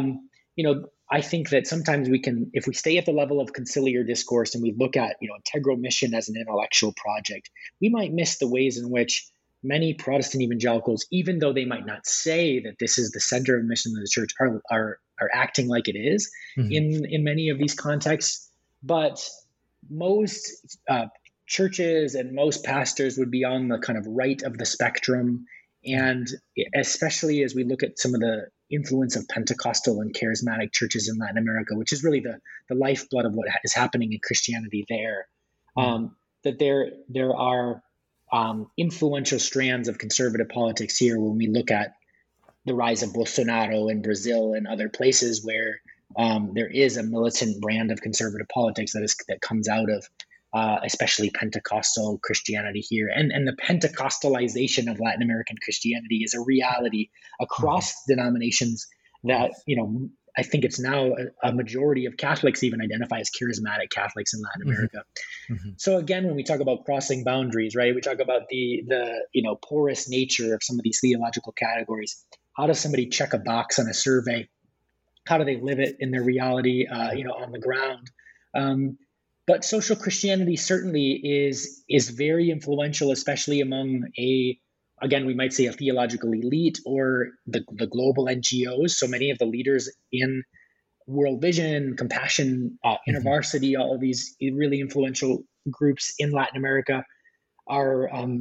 I think that sometimes we can, if we stay at the level of conciliar discourse and we look at, integral mission as an intellectual project, we might miss the ways in which many Protestant evangelicals, even though they might not say that this is the center of mission of the church, are acting like it is in many of these contexts. But most churches and most pastors would be on the kind of right of the spectrum. And especially as we look at some of the influence of Pentecostal and charismatic churches in Latin America, which is really the lifeblood of what is happening in Christianity there, that there are influential strands of conservative politics here when we look at the rise of Bolsonaro in Brazil and other places where there is a militant brand of conservative politics that comes out of especially Pentecostal Christianity here. And the Pentecostalization of Latin American Christianity is a reality across denominations that, I think it's now a majority of Catholics even identify as charismatic Catholics in Latin America. So again, when we talk about crossing boundaries, right, we talk about the porous nature of some of these theological categories. How does somebody check a box on a survey? How do they live it in their reality, on the ground? But social Christianity certainly is very influential, especially among again, we might say a theological elite or the global NGOs. So many of the leaders in World Vision, Compassion, InterVarsity, all of these really influential groups in Latin America are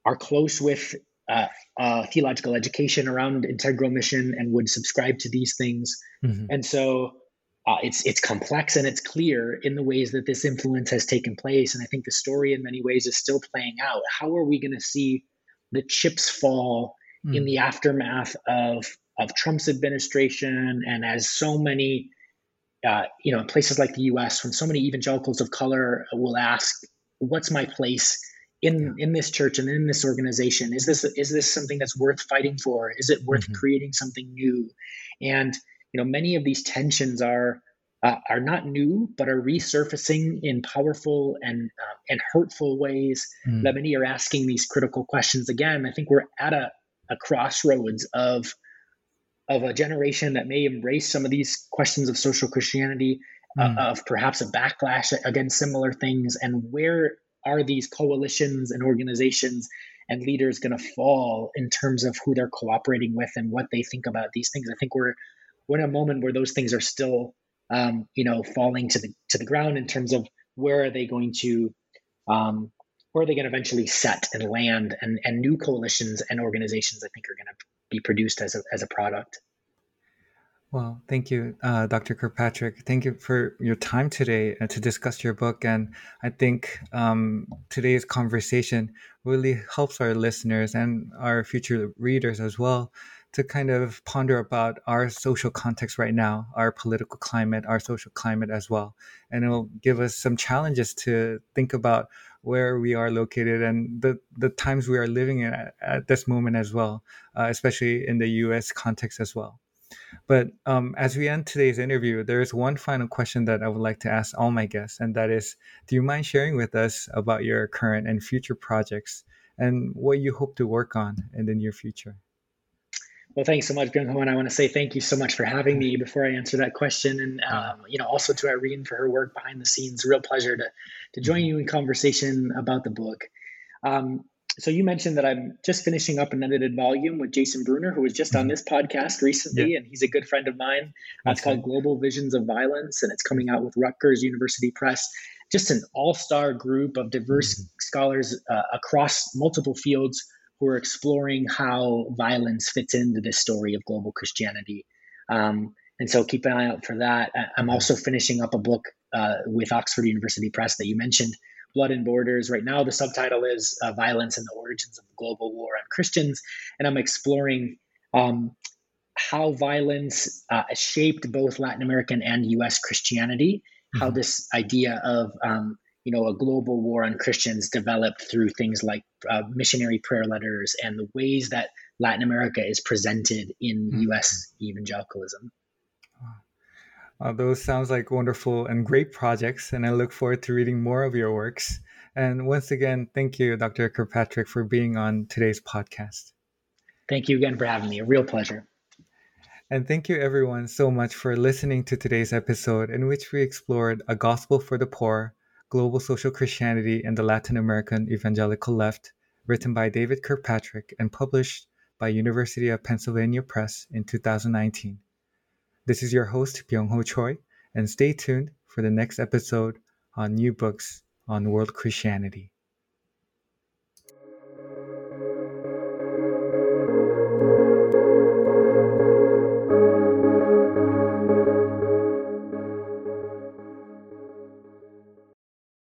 are close with theological education around integral mission and would subscribe to these things. Mm-hmm. And so it's complex and it's clear in the ways that this influence has taken place. And I think the story in many ways is still playing out. How are we going to see the chips fall in the aftermath of Trump's administration, and as so many in places like the U.S., when so many evangelicals of color will ask, "What's my place in this church and in this organization? Is this something that's worth fighting for? Is it worth creating something new?" And many of these tensions are not new, but are resurfacing in powerful and hurtful ways. That many are asking these critical questions again. I think we're at a crossroads of a generation that may embrace some of these questions of social Christianity, of perhaps a backlash against similar things. And where are these coalitions and organizations and leaders going to fall in terms of who they're cooperating with and what they think about these things? I think we're in a moment where those things are still, falling to the ground in terms of where are they going to eventually set and land, and new coalitions and organizations I think are going to be produced as a product. Well, thank you, Dr. Kirkpatrick. Thank you for your time today to discuss your book. And I think today's conversation really helps our listeners and our future readers as well to kind of ponder about our social context right now, our political climate, our social climate as well. And it'll give us some challenges to think about where we are located and the times we are living in at this moment as well, especially in the U.S. context as well. But as we end today's interview, there is one final question that I would like to ask all my guests, and that is, do you mind sharing with us about your current and future projects and what you hope to work on in the near future? Well, thanks so much, Byung-Ho, and I want to say thank you so much for having me before I answer that question. And, also to Irene for her work behind the scenes. Real pleasure to join you in conversation about the book. So you mentioned that I'm just finishing up an edited volume with Jason Bruner, who was just on this podcast recently, and he's a good friend of mine. It's called Global Visions of Violence, and it's coming out with Rutgers University Press. Just an all-star group of diverse scholars across multiple fields who are exploring how violence fits into this story of global Christianity. And so keep an eye out for that. I'm also finishing up a book with Oxford University Press that you mentioned, Blood and Borders. Right now, the subtitle is Violence and the Origins of the Global War on Christians. And I'm exploring how violence shaped both Latin American and U.S. Christianity, how this idea of a global war on Christians developed through things like missionary prayer letters and the ways that Latin America is presented in U.S. evangelicalism. Those sounds like wonderful and great projects, and I look forward to reading more of your works. And once again, thank you, Dr. Kirkpatrick, for being on today's podcast. Thank you again for having me. A real pleasure. And thank you, everyone, so much for listening to today's episode, in which we explored A Gospel for the Poor, Global Social Christianity in the Latin American Evangelical Left, written by David Kirkpatrick and published by University of Pennsylvania Press in 2019. This is your host, Byung-Ho Choi, and stay tuned for the next episode on New Books on World Christianity.